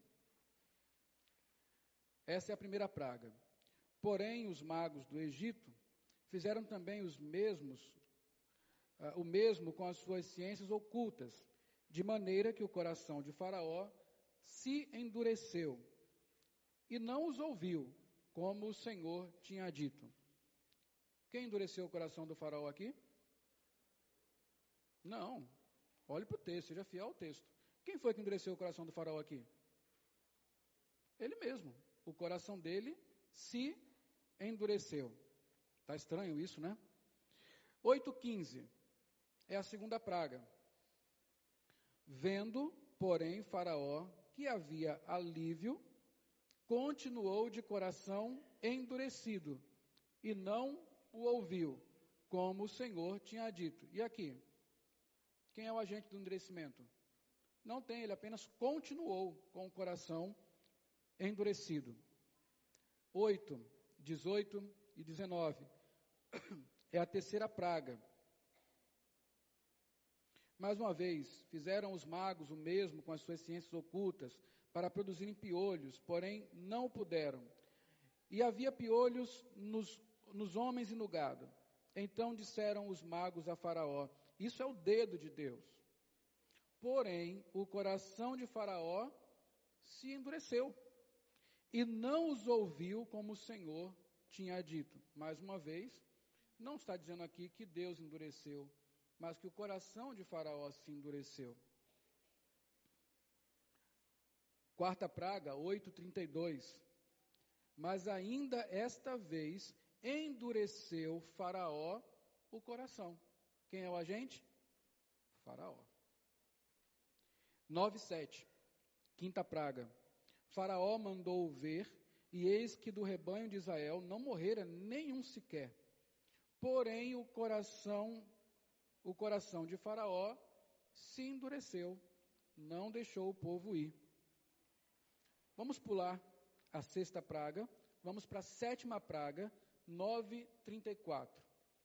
essa é a primeira praga. Porém, os magos do Egito Fizeram também os mesmos, uh, o mesmo com as suas ciências ocultas, de maneira que o coração de Faraó se endureceu e não os ouviu, como o Senhor tinha dito. Quem endureceu o coração do Faraó aqui? Não. Olhe para o texto, seja fiel ao texto. Quem foi que endureceu o coração do Faraó aqui? Ele mesmo. O coração dele se endureceu. Está estranho isso, né? oito, quinze. É a segunda praga. Vendo, porém, Faraó que havia alívio, continuou de coração endurecido e não o ouviu, como o Senhor tinha dito. E aqui? Quem é o agente do endurecimento? Não tem, ele apenas continuou com o coração endurecido. oito, dezoito e dezenove. É a terceira praga. Mais uma vez, fizeram os magos o mesmo com as suas ciências ocultas para produzirem piolhos, porém não puderam. E havia piolhos nos, nos homens e no gado. Então disseram os magos a Faraó: isso é o dedo de Deus. Porém, o coração de Faraó se endureceu e não os ouviu como o Senhor tinha dito. Mais uma vez, não está dizendo aqui que Deus endureceu, mas que o coração de Faraó se endureceu. Quarta praga, oito, trinta e dois. Mas ainda esta vez endureceu Faraó o coração. Quem é o agente? Faraó. nove, sete. Quinta praga. Faraó mandou ver, e eis que do rebanho de Israel não morrera nenhum sequer. Porém, o coração, o coração de Faraó se endureceu, não deixou o povo ir. Vamos pular a sexta praga, vamos para a sétima praga, nove, trinta e quatro.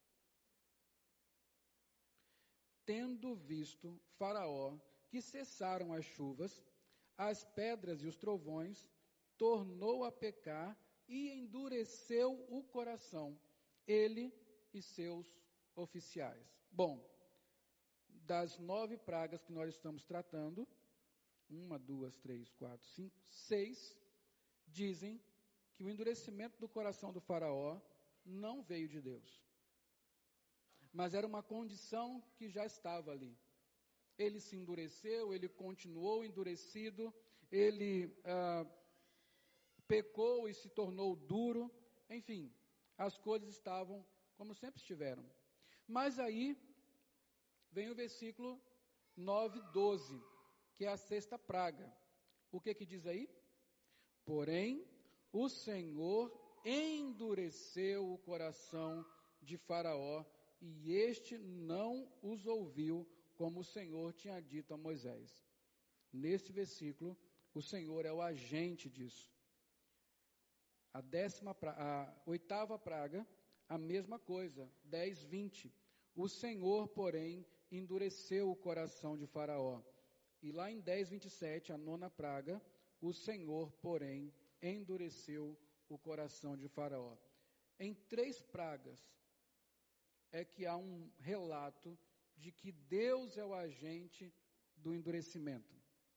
Tendo visto Faraó que cessaram as chuvas, as pedras e os trovões, tornou a pecar e endureceu o coração, ele e seus oficiais. Bom, das nove pragas que nós estamos tratando, uma, duas, três, quatro, cinco, seis, dizem que o endurecimento do coração do Faraó não veio de Deus. Mas era uma condição que já estava ali. Ele se endureceu, ele continuou endurecido, ele ah, pecou e se tornou duro. Enfim, as coisas estavam como sempre estiveram. Mas aí vem o versículo nove, doze, que é a sexta praga. O que que diz aí? Porém, o Senhor endureceu o coração de Faraó, e este não os ouviu, como o Senhor tinha dito a Moisés. Neste versículo, o Senhor é o agente disso. A, décima, a oitava praga, a mesma coisa, dez, vinte. O Senhor, porém, endureceu o coração de Faraó. E lá em dez, vinte e sete, a nona praga, o Senhor, porém, endureceu o coração de Faraó. Em três pragas é que há um relato de que Deus é o agente do endurecimento.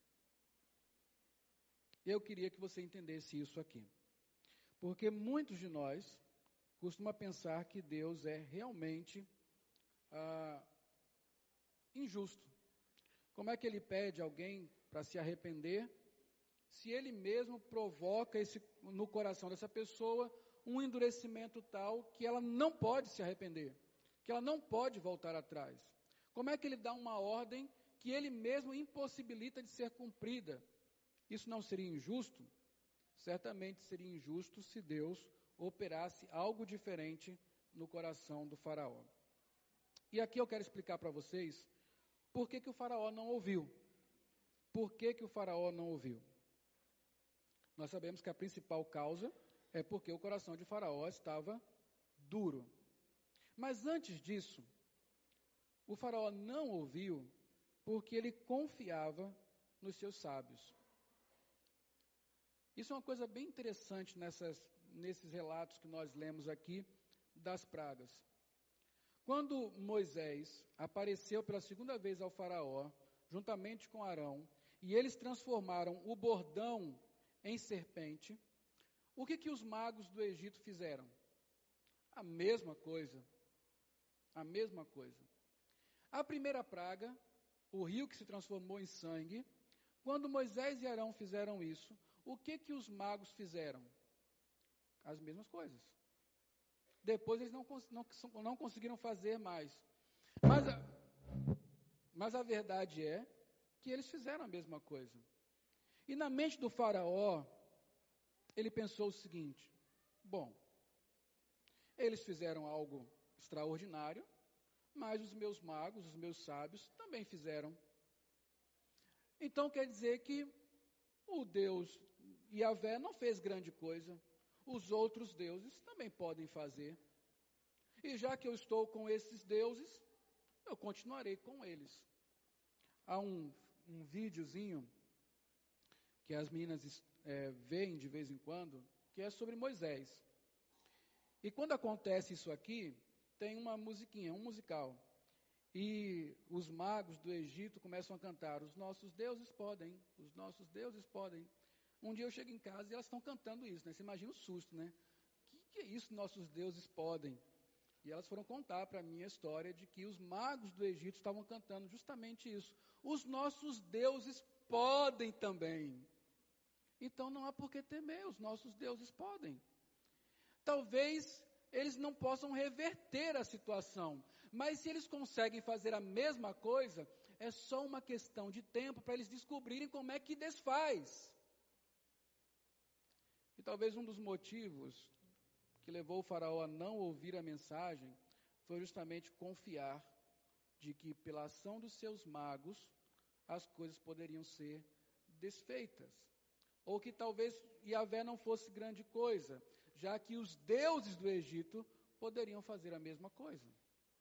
Eu queria que você entendesse isso aqui. Porque muitos de nós costumam pensar que Deus é realmente ah, injusto. Como é que ele pede alguém para se arrepender, se ele mesmo provoca esse, no coração dessa pessoa um endurecimento tal que ela não pode se arrepender, que ela não pode voltar atrás? Como é que ele dá uma ordem que ele mesmo impossibilita de ser cumprida? Isso não seria injusto? Certamente seria injusto se Deus operasse algo diferente no coração do faraó. E aqui eu quero explicar para vocês por que que o faraó não ouviu. Por que que o faraó não ouviu? Nós sabemos que a principal causa é porque o coração de faraó estava duro. Mas antes disso, o faraó não ouviu porque ele confiava nos seus sábios. Isso é uma coisa bem interessante nessas, nesses relatos que nós lemos aqui das pragas. Quando Moisés apareceu pela segunda vez ao faraó, juntamente com Arão, e eles transformaram o bordão em serpente, o que que os magos do Egito fizeram? A mesma coisa. A mesma coisa. A primeira praga, o rio que se transformou em sangue, quando Moisés e Arão fizeram isso, o que que os magos fizeram? As mesmas coisas. Depois eles não, não, não conseguiram fazer mais. Mas a, mas a verdade é que eles fizeram a mesma coisa. E na mente do faraó, ele pensou o seguinte: bom, eles fizeram algo extraordinário, mas os meus magos, os meus sábios, também fizeram. Então quer dizer que o Deus Yahvé não fez grande coisa. Os outros deuses também podem fazer. E já que eu estou com esses deuses, eu continuarei com eles. Há um, um videozinho que as meninas é, veem de vez em quando, que é sobre Moisés. E quando acontece isso aqui, tem uma musiquinha, um musical. E os magos do Egito começam a cantar: os nossos deuses podem, os nossos deuses podem. Um dia eu chego em casa e elas estão cantando isso, né? Você imagina o susto, né? O que, que é isso, nossos deuses podem? E elas foram contar para mim a história de que os magos do Egito estavam cantando justamente isso. Os nossos deuses podem também. Então não há por que temer, os nossos deuses podem. Talvez eles não possam reverter a situação, mas se eles conseguem fazer a mesma coisa, é só uma questão de tempo para eles descobrirem como é que desfaz. E talvez um dos motivos que levou o faraó a não ouvir a mensagem foi justamente confiar de que pela ação dos seus magos as coisas poderiam ser desfeitas. Ou que talvez Yahvé não fosse grande coisa, já que os deuses do Egito poderiam fazer a mesma coisa.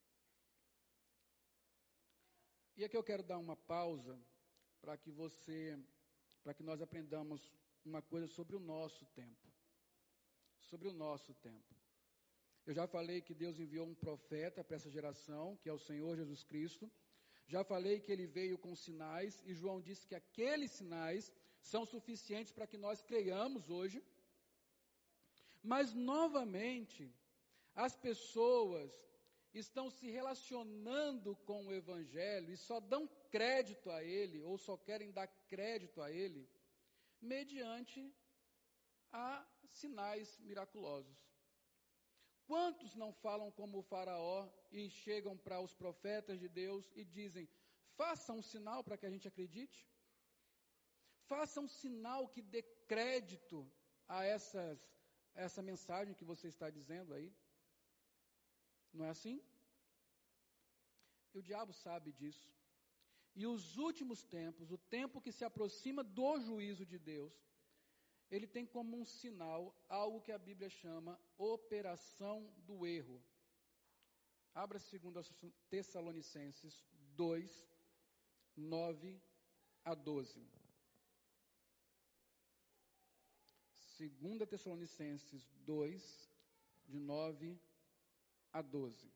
E aqui eu quero dar uma pausa para que você, para que nós aprendamos uma coisa sobre o nosso tempo. Sobre o nosso tempo. Eu já falei que Deus enviou um profeta para essa geração, que é o Senhor Jesus Cristo. Já falei que ele veio com sinais, e João disse que aqueles sinais são suficientes para que nós creiamos hoje. Mas, novamente, as pessoas estão se relacionando com o Evangelho e só dão crédito a ele, ou só querem dar crédito a ele, mediante a sinais miraculosos. Quantos não falam como o faraó e chegam para os profetas de Deus e dizem: faça um sinal para que a gente acredite? Faça um sinal que dê crédito a essas, essa mensagem que você está dizendo aí. Não é assim? E o diabo sabe disso. E os últimos tempos, o tempo que se aproxima do juízo de Deus, ele tem como um sinal algo que a Bíblia chama operação do erro. Abra segundo Tessalonicenses dois, nove a doze. Segunda Tessalonicenses dois, de nove a doze.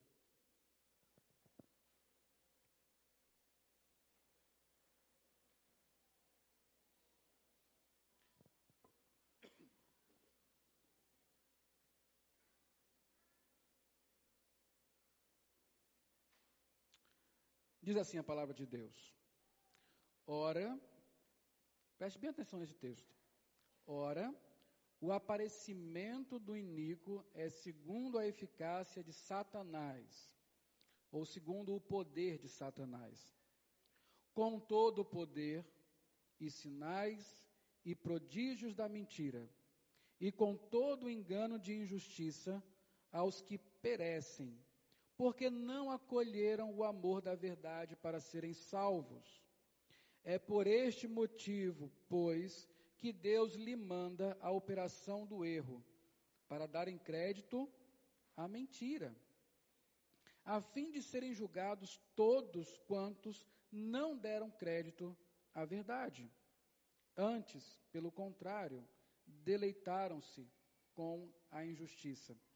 Diz assim a palavra de Deus. Ora, preste bem atenção nesse texto. Ora, o aparecimento do iníquo é segundo a eficácia de Satanás, ou segundo o poder de Satanás. Com todo o poder e sinais e prodígios da mentira, e com todo o engano de injustiça aos que perecem, porque não acolheram o amor da verdade para serem salvos. É por este motivo, pois, que Deus lhe manda a operação do erro, para darem crédito à mentira, a fim de serem julgados todos quantos não deram crédito à verdade. Antes, pelo contrário, deleitaram-se com a injustiça.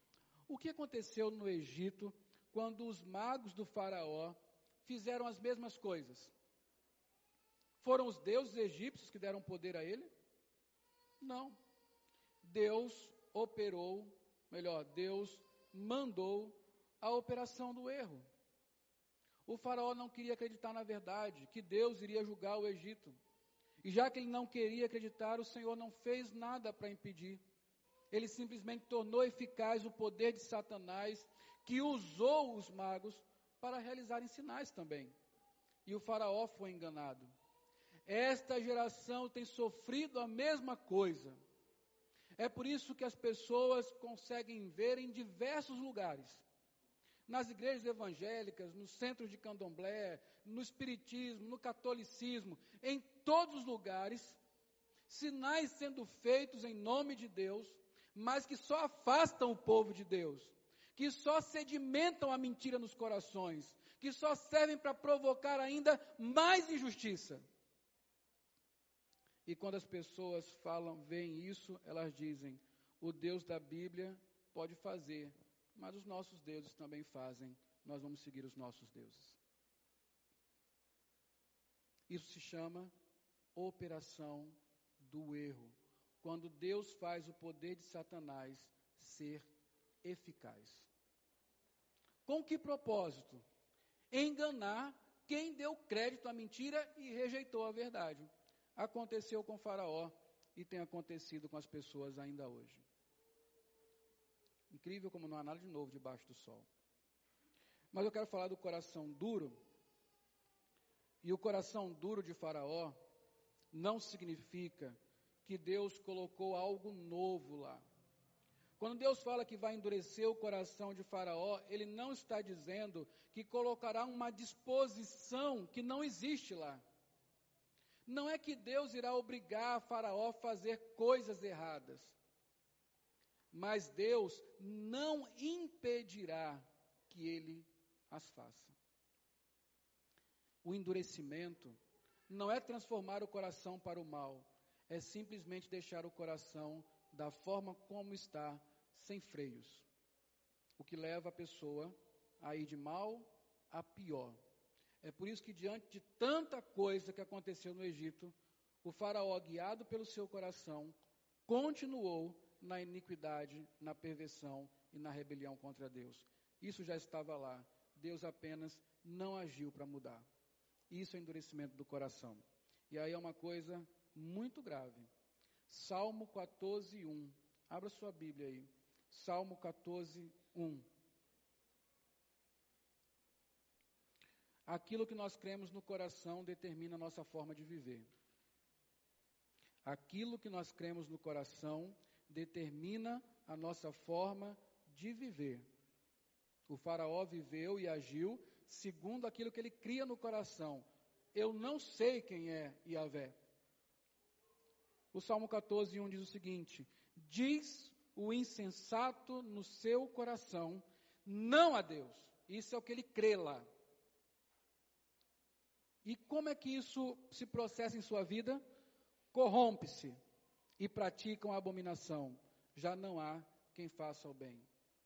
O que aconteceu no Egito quando os magos do faraó fizeram as mesmas coisas? Foram os deuses egípcios que deram poder a ele? Não. Deus operou, melhor, Deus mandou a operação do erro. O faraó não queria acreditar na verdade, que Deus iria julgar o Egito. E já que ele não queria acreditar, o Senhor não fez nada para impedir. Ele simplesmente tornou eficaz o poder de Satanás, que usou os magos para realizarem sinais também. E o faraó foi enganado. Esta geração tem sofrido a mesma coisa. É por isso que as pessoas conseguem ver em diversos lugares, nas igrejas evangélicas, nos centros de candomblé, no espiritismo, no catolicismo, em todos os lugares, sinais sendo feitos em nome de Deus, mas que só afastam o povo de Deus, que só sedimentam a mentira nos corações, que só servem para provocar ainda mais injustiça. E quando as pessoas falam, veem isso, elas dizem, o Deus da Bíblia pode fazer, mas os nossos deuses também fazem, nós vamos seguir os nossos deuses. Isso se chama operação do erro, quando Deus faz o poder de Satanás ser eficaz. Com que propósito? Enganar quem deu crédito à mentira e rejeitou a verdade. Aconteceu com Faraó e tem acontecido com as pessoas ainda hoje. Incrível como não há nada de novo debaixo do sol. Mas eu quero falar do coração duro. E o coração duro de Faraó não significa que Deus colocou algo novo lá. Quando Deus fala que vai endurecer o coração de Faraó, Ele não está dizendo que colocará uma disposição que não existe lá. Não é que Deus irá obrigar Faraó a fazer coisas erradas. Mas Deus não impedirá que ele as faça. O endurecimento não é transformar o coração para o mal, é simplesmente deixar o coração da forma como está, sem freios. O que leva a pessoa a ir de mal a pior. É por isso que diante de tanta coisa que aconteceu no Egito, o faraó, guiado pelo seu coração, continuou na iniquidade, na perversão e na rebelião contra Deus. Isso já estava lá. Deus apenas não agiu para mudar. Isso é endurecimento do coração. E aí é uma coisa muito grave. Salmo quatorze, um. Abra sua Bíblia aí. Salmo quatorze, um. Aquilo que nós cremos no coração determina a nossa forma de viver. Aquilo que nós cremos no coração determina a nossa forma de viver. O faraó viveu e agiu segundo aquilo que ele cria no coração. Eu não sei quem é Yahvé. O Salmo quatorze, um diz o seguinte: diz o insensato no seu coração, não a Deus. Isso é o que ele crê lá. E como é que isso se processa em sua vida? Corrompe-se e praticam a abominação. Já não há quem faça o bem.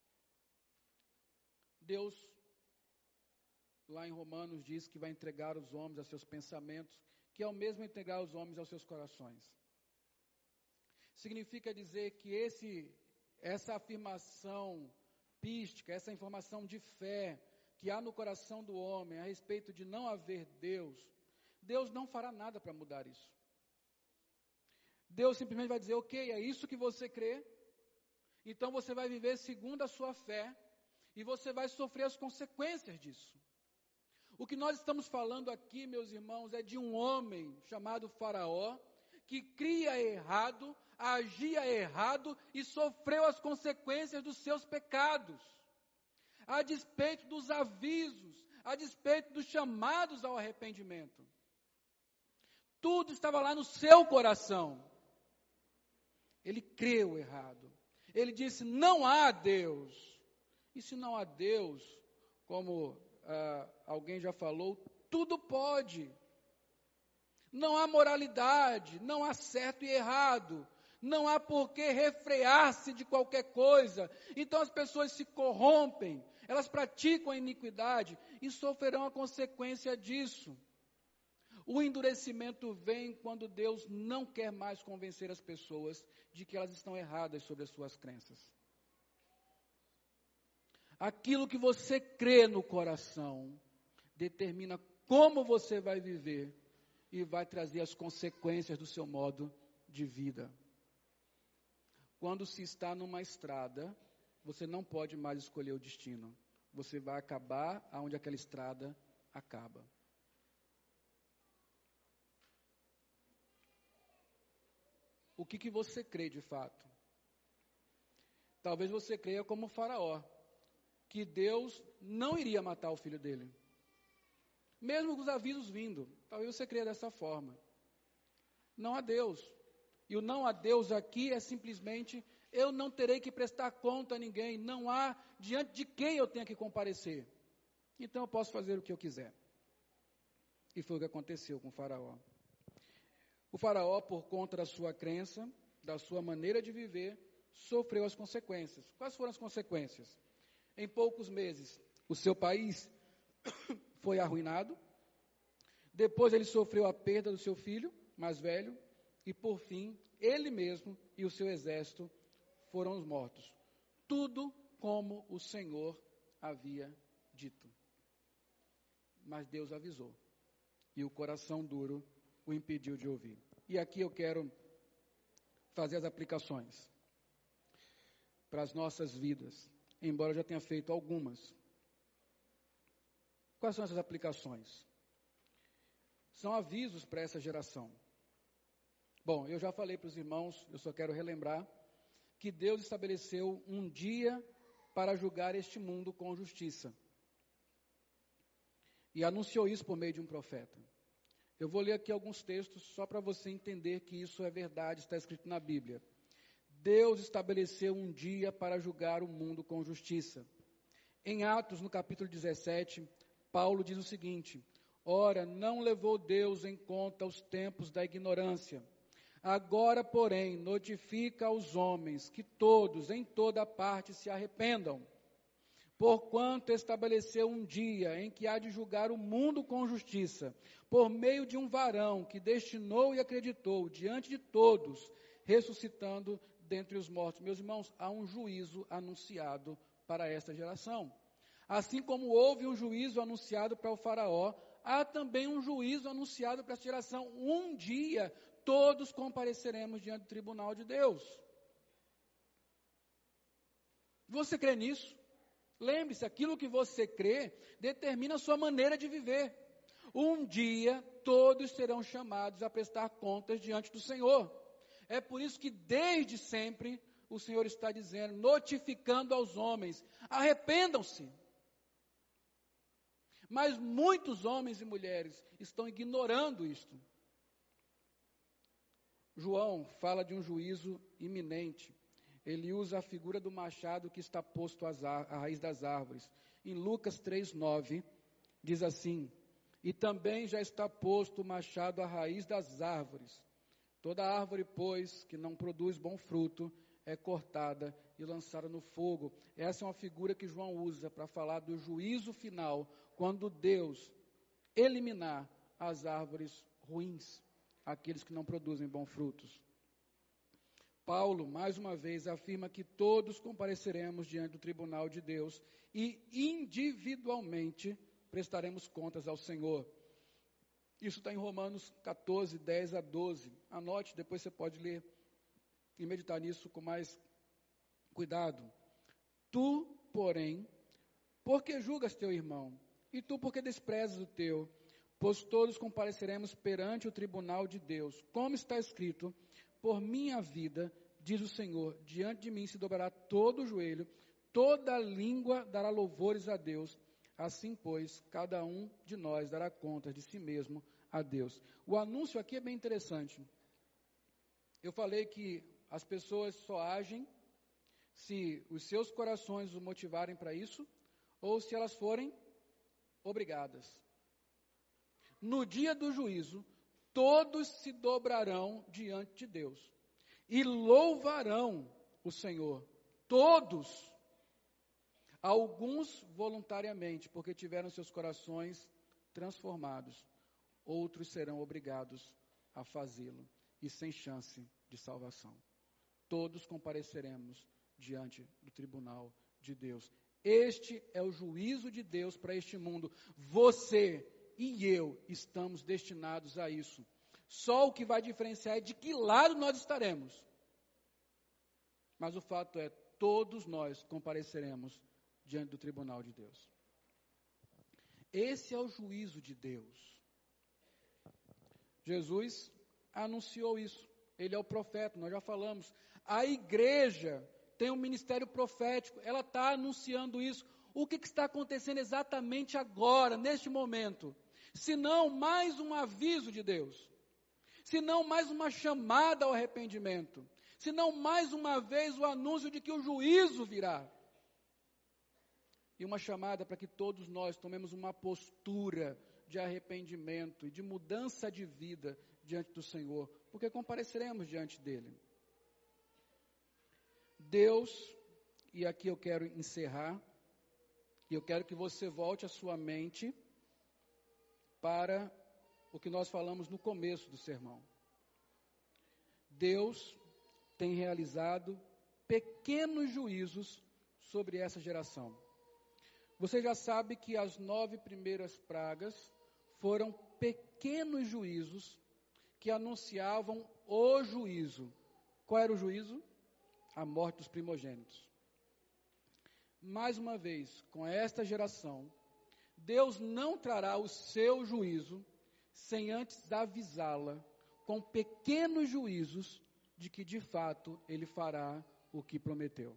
Deus, lá em Romanos, diz que vai entregar os homens aos seus pensamentos, que é o mesmo entregar os homens aos seus corações. Significa dizer que esse, essa afirmação pística, essa informação de fé que há no coração do homem a respeito de não haver Deus, Deus não fará nada para mudar isso. Deus simplesmente vai dizer, ok, é isso que você crê, então você vai viver segundo a sua fé e você vai sofrer as consequências disso. O que nós estamos falando aqui, meus irmãos, é de um homem chamado Faraó, que cria errado, agia errado e sofreu as consequências dos seus pecados. A despeito dos avisos, a despeito dos chamados ao arrependimento. Tudo estava lá no seu coração. Ele creu errado. Ele disse, não há Deus. E se não há Deus, como ah, alguém já falou, tudo pode. Não há moralidade, não há certo e errado. Não há por que refrear-se de qualquer coisa. Então as pessoas se corrompem, elas praticam a iniquidade e sofrerão a consequência disso. O endurecimento vem quando Deus não quer mais convencer as pessoas de que elas estão erradas sobre as suas crenças. Aquilo que você crê no coração determina como você vai viver e vai trazer as consequências do seu modo de vida. Quando se está numa estrada, você não pode mais escolher o destino. Você vai acabar aonde aquela estrada acaba. O que, que você crê de fato? Talvez você creia como Faraó, que Deus não iria matar o filho dele. Mesmo com os avisos vindo, talvez você creia dessa forma. Não há Deus. E o não há Deus aqui é simplesmente, eu não terei que prestar conta a ninguém, não há diante de quem eu tenha que comparecer. Então eu posso fazer o que eu quiser. E foi o que aconteceu com o Faraó. O Faraó, por conta da sua crença, da sua maneira de viver, sofreu as consequências. Quais foram as consequências? Em poucos meses, o seu país foi arruinado. Depois ele sofreu a perda do seu filho mais velho. E por fim, ele mesmo e o seu exército foram os mortos. Tudo como o Senhor havia dito. Mas Deus avisou. E o coração duro o impediu de ouvir. E aqui eu quero fazer as aplicações para as nossas vidas, embora eu já tenha feito algumas. Quais são essas aplicações? São avisos para essa geração. Bom, eu já falei para os irmãos, eu só quero relembrar, que Deus estabeleceu um dia para julgar este mundo com justiça. E anunciou isso por meio de um profeta. Eu vou ler aqui alguns textos só para você entender que isso é verdade, está escrito na Bíblia. Deus estabeleceu um dia para julgar o mundo com justiça. Em Atos, no capítulo dezessete, Paulo diz o seguinte: ora, não levou Deus em conta os tempos da ignorância. Agora, porém, notifica aos homens que todos, em toda parte, se arrependam. Porquanto estabeleceu um dia em que há de julgar o mundo com justiça, por meio de um varão que destinou e acreditou diante de todos, ressuscitando dentre os mortos. Meus irmãos, há um juízo anunciado para esta geração. Assim como houve um juízo anunciado para o Faraó, há também um juízo anunciado para esta geração. Um dia, todos compareceremos diante do tribunal de Deus. Você crê nisso? Lembre-se, aquilo que você crê determina a sua maneira de viver. Um dia, todos serão chamados a prestar contas diante do Senhor. É por isso que desde sempre o Senhor está dizendo, notificando aos homens, arrependam-se. Mas muitos homens e mulheres estão ignorando isto. João fala de um juízo iminente. Ele usa a figura do machado que está posto à raiz das árvores. Em Lucas três, nove, diz assim, e também já está posto o machado à raiz das árvores. Toda árvore, pois, que não produz bom fruto, é cortada e lançada no fogo. Essa é uma figura que João usa para falar do juízo final, quando Deus eliminar as árvores ruins, aqueles que não produzem bons frutos. Paulo, mais uma vez, afirma que todos compareceremos diante do tribunal de Deus e individualmente prestaremos contas ao Senhor. Isso está em Romanos catorze, dez a doze. Anote, depois você pode ler e meditar nisso com mais cuidado. Tu, porém, porque julgas teu irmão? E tu, porque desprezas o teu? Pois todos compareceremos perante o tribunal de Deus. Como está escrito, por minha vida, diz o Senhor, diante de mim se dobrará todo o joelho, toda língua dará louvores a Deus. Assim, pois, cada um de nós dará conta de si mesmo a Deus. O anúncio aqui é bem interessante. Eu falei que as pessoas só agem se os seus corações os motivarem para isso, ou se elas forem obrigadas. No dia do juízo, todos se dobrarão diante de Deus. e louvarão o Senhor, todos, alguns voluntariamente, porque tiveram seus corações transformados, outros serão obrigados a fazê-lo, e sem chance de salvação. Todos compareceremos diante do tribunal de Deus. Este é o juízo de Deus para este mundo. Você e eu estamos destinados a isso. Só o que vai diferenciar é de que lado nós estaremos. Mas o fato é, todos nós compareceremos diante do tribunal de Deus. Esse é o juízo de Deus. Jesus anunciou isso. Ele é o profeta, nós já falamos. A igreja tem um ministério profético, ela está anunciando isso. O que, que está acontecendo exatamente agora, neste momento? Se não mais um aviso de Deus, se não mais uma chamada ao arrependimento, se não mais uma vez o anúncio de que o juízo virá. E uma chamada para que todos nós tomemos uma postura de arrependimento e de mudança de vida diante do Senhor, porque compareceremos diante dele. Deus, e aqui eu quero encerrar, e eu quero que você volte a sua mente para o que nós falamos no começo do sermão. Deus tem realizado pequenos juízos sobre essa geração. Você já sabe que as nove primeiras pragas foram pequenos juízos que anunciavam o juízo. Qual era o juízo? A morte dos primogênitos. Mais uma vez, com esta geração, Deus não trará o seu juízo sem antes avisá-la com pequenos juízos de que de fato Ele fará o que prometeu.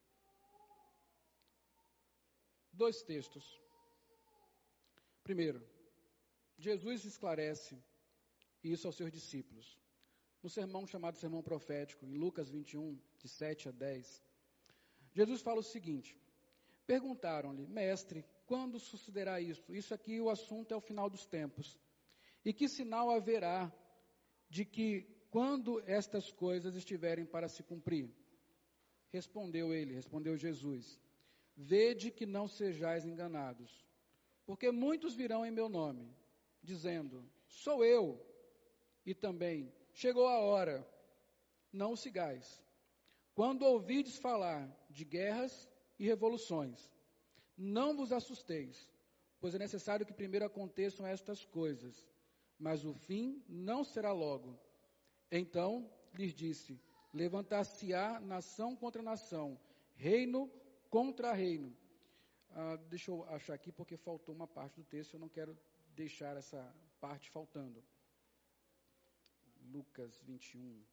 Dois textos. Primeiro, Jesus esclarece isso aos seus discípulos. No sermão chamado Sermão Profético, em Lucas vinte e um, de sete a dez, Jesus fala o seguinte: perguntaram-lhe, mestre, quando sucederá isso? Isso aqui, o assunto é o final dos tempos. E que sinal haverá de que quando estas coisas estiverem para se cumprir? Respondeu ele, respondeu Jesus, vede que não sejais enganados, porque muitos virão em meu nome, dizendo, sou eu, e também, chegou a hora, não o sigais. Quando ouvides falar de guerras e revoluções, não vos assusteis, pois é necessário que primeiro aconteçam estas coisas, mas o fim não será logo. Então lhes disse, levantar-se-á nação contra nação, reino contra reino. Ah, deixa eu achar aqui porque faltou uma parte do texto, eu não quero deixar essa parte faltando. Lucas vinte e um.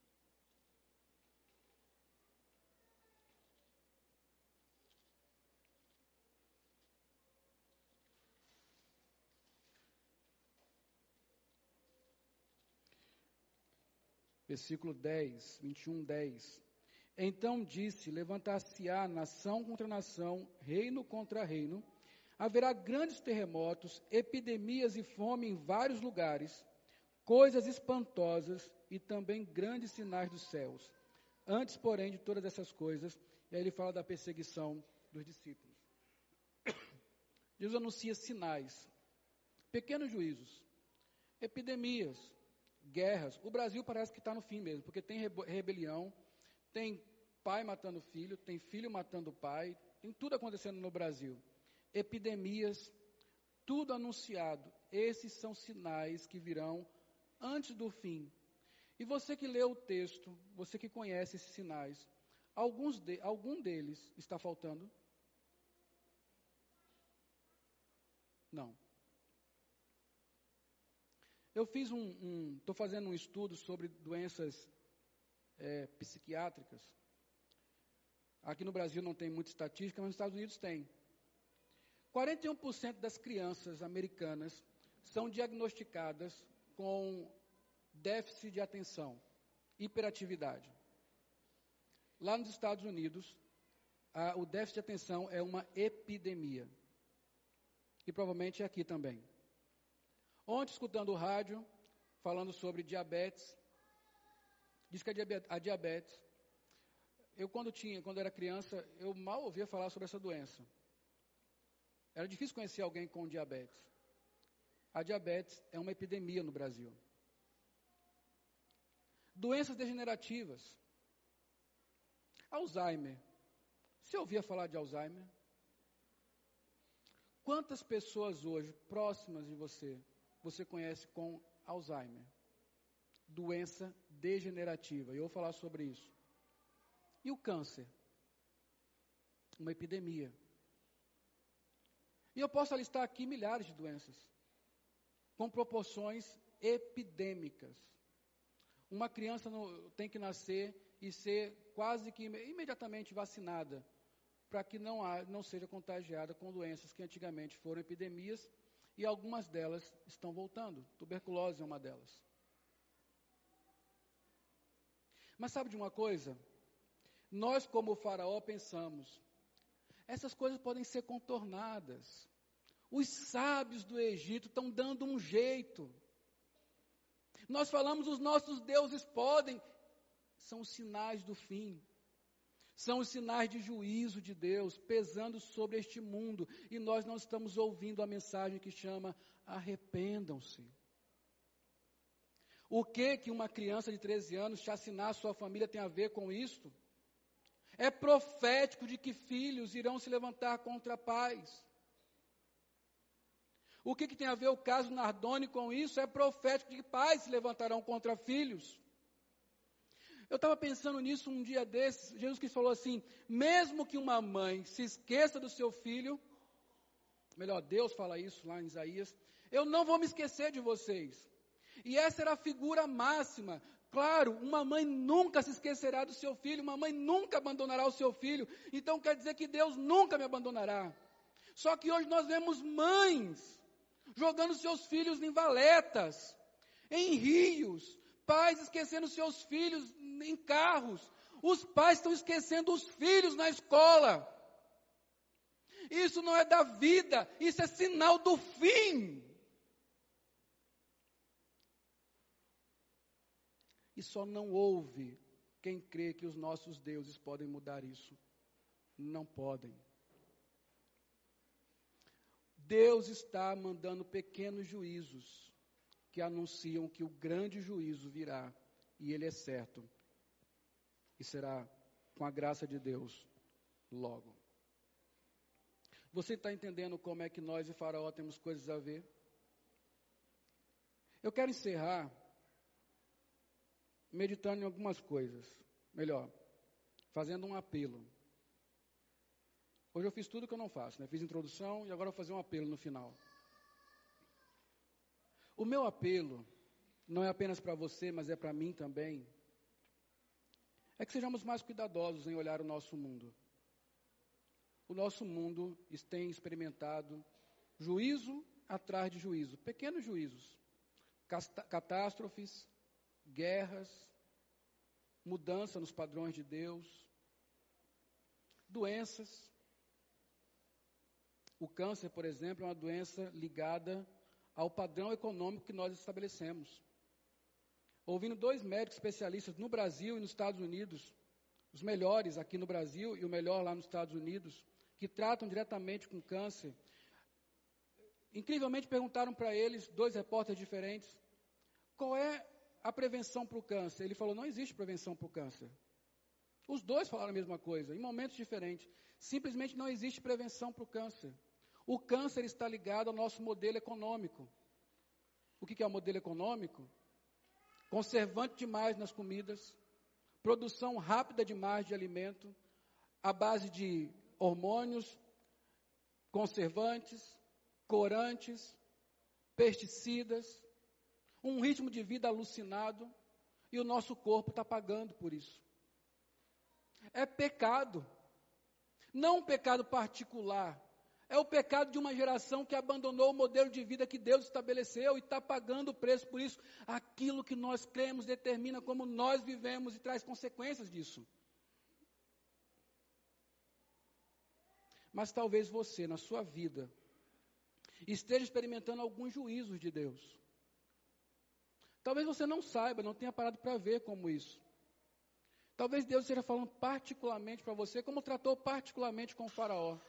Versículo dez, vinte e um, dez. Então disse, levantar-se-á nação contra nação, reino contra reino, haverá grandes terremotos, epidemias e fome em vários lugares, coisas espantosas e também grandes sinais dos céus. Antes, porém, de todas essas coisas, e aí ele fala da perseguição dos discípulos. Jesus anuncia sinais, pequenos juízos, epidemias, guerras. O Brasil parece que está no fim mesmo, porque tem rebelião, tem pai matando filho, tem filho matando pai, tem tudo acontecendo no Brasil. Epidemias, tudo anunciado. Esses são sinais que virão antes do fim. E você que lê o texto, você que conhece esses sinais, alguns de, algum deles está faltando? Não. Eu fiz um, estou um, fazendo um estudo sobre doenças é, psiquiátricas. Aqui no Brasil não tem muita estatística, mas nos Estados Unidos tem. quarenta e um por cento das crianças americanas são diagnosticadas com déficit de atenção, hiperatividade. Lá nos Estados Unidos, a, o déficit de atenção é uma epidemia. E provavelmente é aqui também. Ontem, escutando o rádio, falando sobre diabetes, Diz que a diabe- a diabetes, eu quando tinha, quando era criança, eu mal ouvia falar sobre essa doença. Era difícil conhecer alguém com diabetes. A diabetes é uma epidemia no Brasil. Doenças degenerativas. Alzheimer. Você ouvia falar de Alzheimer? Quantas pessoas hoje, próximas de você, você conhece com Alzheimer? Doença degenerativa. E eu vou falar sobre isso. E o câncer? Uma epidemia. E eu posso listar aqui milhares de doenças, com proporções epidêmicas. Uma criança não, tem que nascer e ser quase que imediatamente vacinada, para que não, há, não seja contagiada com doenças que antigamente foram epidemias, e algumas delas estão voltando. Tuberculose é uma delas. Mas sabe de uma coisa? Nós, como faraó, pensamos, essas coisas podem ser contornadas. Os sábios do Egito estão dando um jeito. Nós falamos, os nossos deuses podem. São os sinais do fim. São os sinais de juízo de Deus pesando sobre este mundo. E nós não estamos ouvindo a mensagem que chama arrependam-se. O que que uma criança de treze anos chacinar sua família tem a ver com isto? É profético de que filhos irão se levantar contra pais. O que, que tem a ver o caso Nardoni com isso? É profético de que pais se levantarão contra filhos. Eu estava pensando nisso um dia desses. Jesus que falou assim, mesmo que uma mãe se esqueça do seu filho, melhor, Deus fala isso lá em Isaías, eu não vou me esquecer de vocês. E essa era a figura máxima. Claro, uma mãe nunca se esquecerá do seu filho, uma mãe nunca abandonará o seu filho. Então quer dizer que Deus nunca me abandonará. Só que hoje nós vemos mães jogando seus filhos em valetas, em rios, pais esquecendo seus filhos em carros, os pais estão esquecendo os filhos na escola. Isso não é da vida, isso é sinal do fim. E só não houve quem crê que os nossos deuses podem mudar isso. Não podem. Deus está mandando pequenos juízos que anunciam que o grande juízo virá, e ele é certo, e será, com a graça de Deus, logo. Você está entendendo como é que nós e Faraó temos coisas a ver? Eu quero encerrar meditando em algumas coisas, melhor, fazendo um apelo. Hoje eu fiz tudo que eu não faço, né? Fiz introdução e agora eu vou fazer um apelo no final. O meu apelo não é apenas para você, mas é para mim também. É que sejamos mais cuidadosos em olhar o nosso mundo. O nosso mundo tem experimentado juízo atrás de juízo, pequenos juízos, catástrofes, guerras, mudança nos padrões de Deus, doenças. O câncer, por exemplo, é uma doença ligada ao padrão econômico que nós estabelecemos. Ouvindo dois médicos especialistas no Brasil e nos Estados Unidos, os melhores aqui no Brasil e o melhor lá nos Estados Unidos, que tratam diretamente com câncer, incrivelmente perguntaram para eles, dois repórteres diferentes, qual é a prevenção para o câncer? Ele falou, não existe prevenção para o câncer. Os dois falaram a mesma coisa, em momentos diferentes. Simplesmente não existe prevenção para o câncer. O câncer está ligado ao nosso modelo econômico. O que é o modelo econômico? Conservante demais nas comidas, produção rápida demais de alimento, à base de hormônios, conservantes, corantes, pesticidas, um ritmo de vida alucinado, e o nosso corpo está pagando por isso. É pecado, não um pecado particular, é o pecado de uma geração que abandonou o modelo de vida que Deus estabeleceu e está pagando o preço por isso. Aquilo que nós cremos determina como nós vivemos e traz consequências disso. Mas talvez você, na sua vida, esteja experimentando alguns juízos de Deus. Talvez você não saiba, não tenha parado para ver como isso. Talvez Deus esteja falando particularmente para você, como tratou particularmente com o faraó.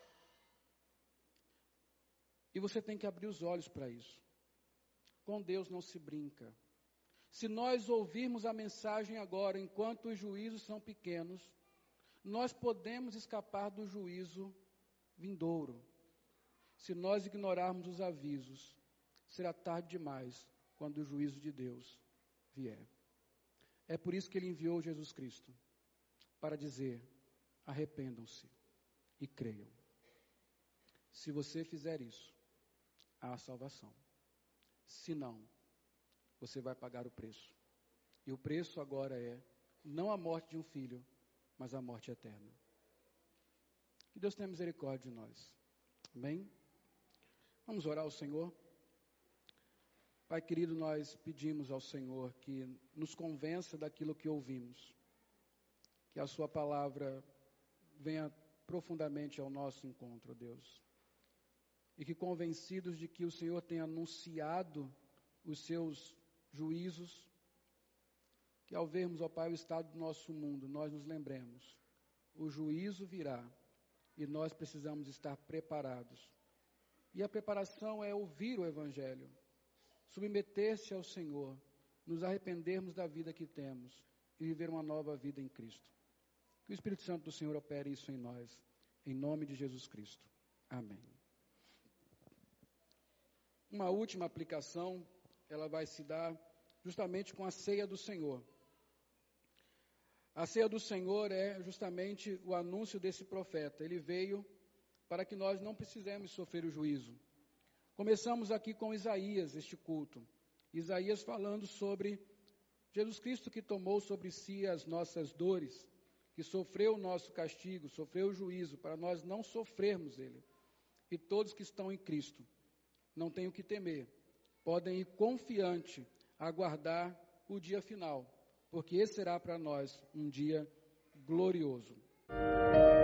E você tem que abrir os olhos para isso. Com Deus não se brinca. Se nós ouvirmos a mensagem agora, enquanto os juízos são pequenos, nós podemos escapar do juízo vindouro. Se nós ignorarmos os avisos, será tarde demais quando o juízo de Deus vier. É por isso que Ele enviou Jesus Cristo, para dizer, arrependam-se e creiam. Se você fizer isso, há salvação. Se não, você vai pagar o preço. E o preço agora é, não a morte de um filho, mas a morte eterna. Que Deus tenha misericórdia de nós. Amém? Vamos orar ao Senhor. Pai querido, nós pedimos ao Senhor que nos convença daquilo que ouvimos. Que a sua palavra venha profundamente ao nosso encontro, Deus. E que convencidos de que o Senhor tem anunciado os seus juízos, que ao vermos, ó Pai, o estado do nosso mundo, nós nos lembremos, o juízo virá e nós precisamos estar preparados. E a preparação é ouvir o Evangelho, submeter-se ao Senhor, nos arrependermos da vida que temos e viver uma nova vida em Cristo. Que o Espírito Santo do Senhor opere isso em nós, em nome de Jesus Cristo. Amém. Uma última aplicação, ela vai se dar justamente com a ceia do Senhor. A ceia do Senhor é justamente o anúncio desse profeta. Ele veio para que nós não precisemos sofrer o juízo. Começamos aqui com Isaías, este culto. Isaías falando sobre Jesus Cristo que tomou sobre si as nossas dores, que sofreu o nosso castigo, sofreu o juízo, para nós não sofrermos ele. E todos que estão em Cristo não têm o que temer, podem ir confiante aguardar o dia final, porque esse será para nós um dia glorioso.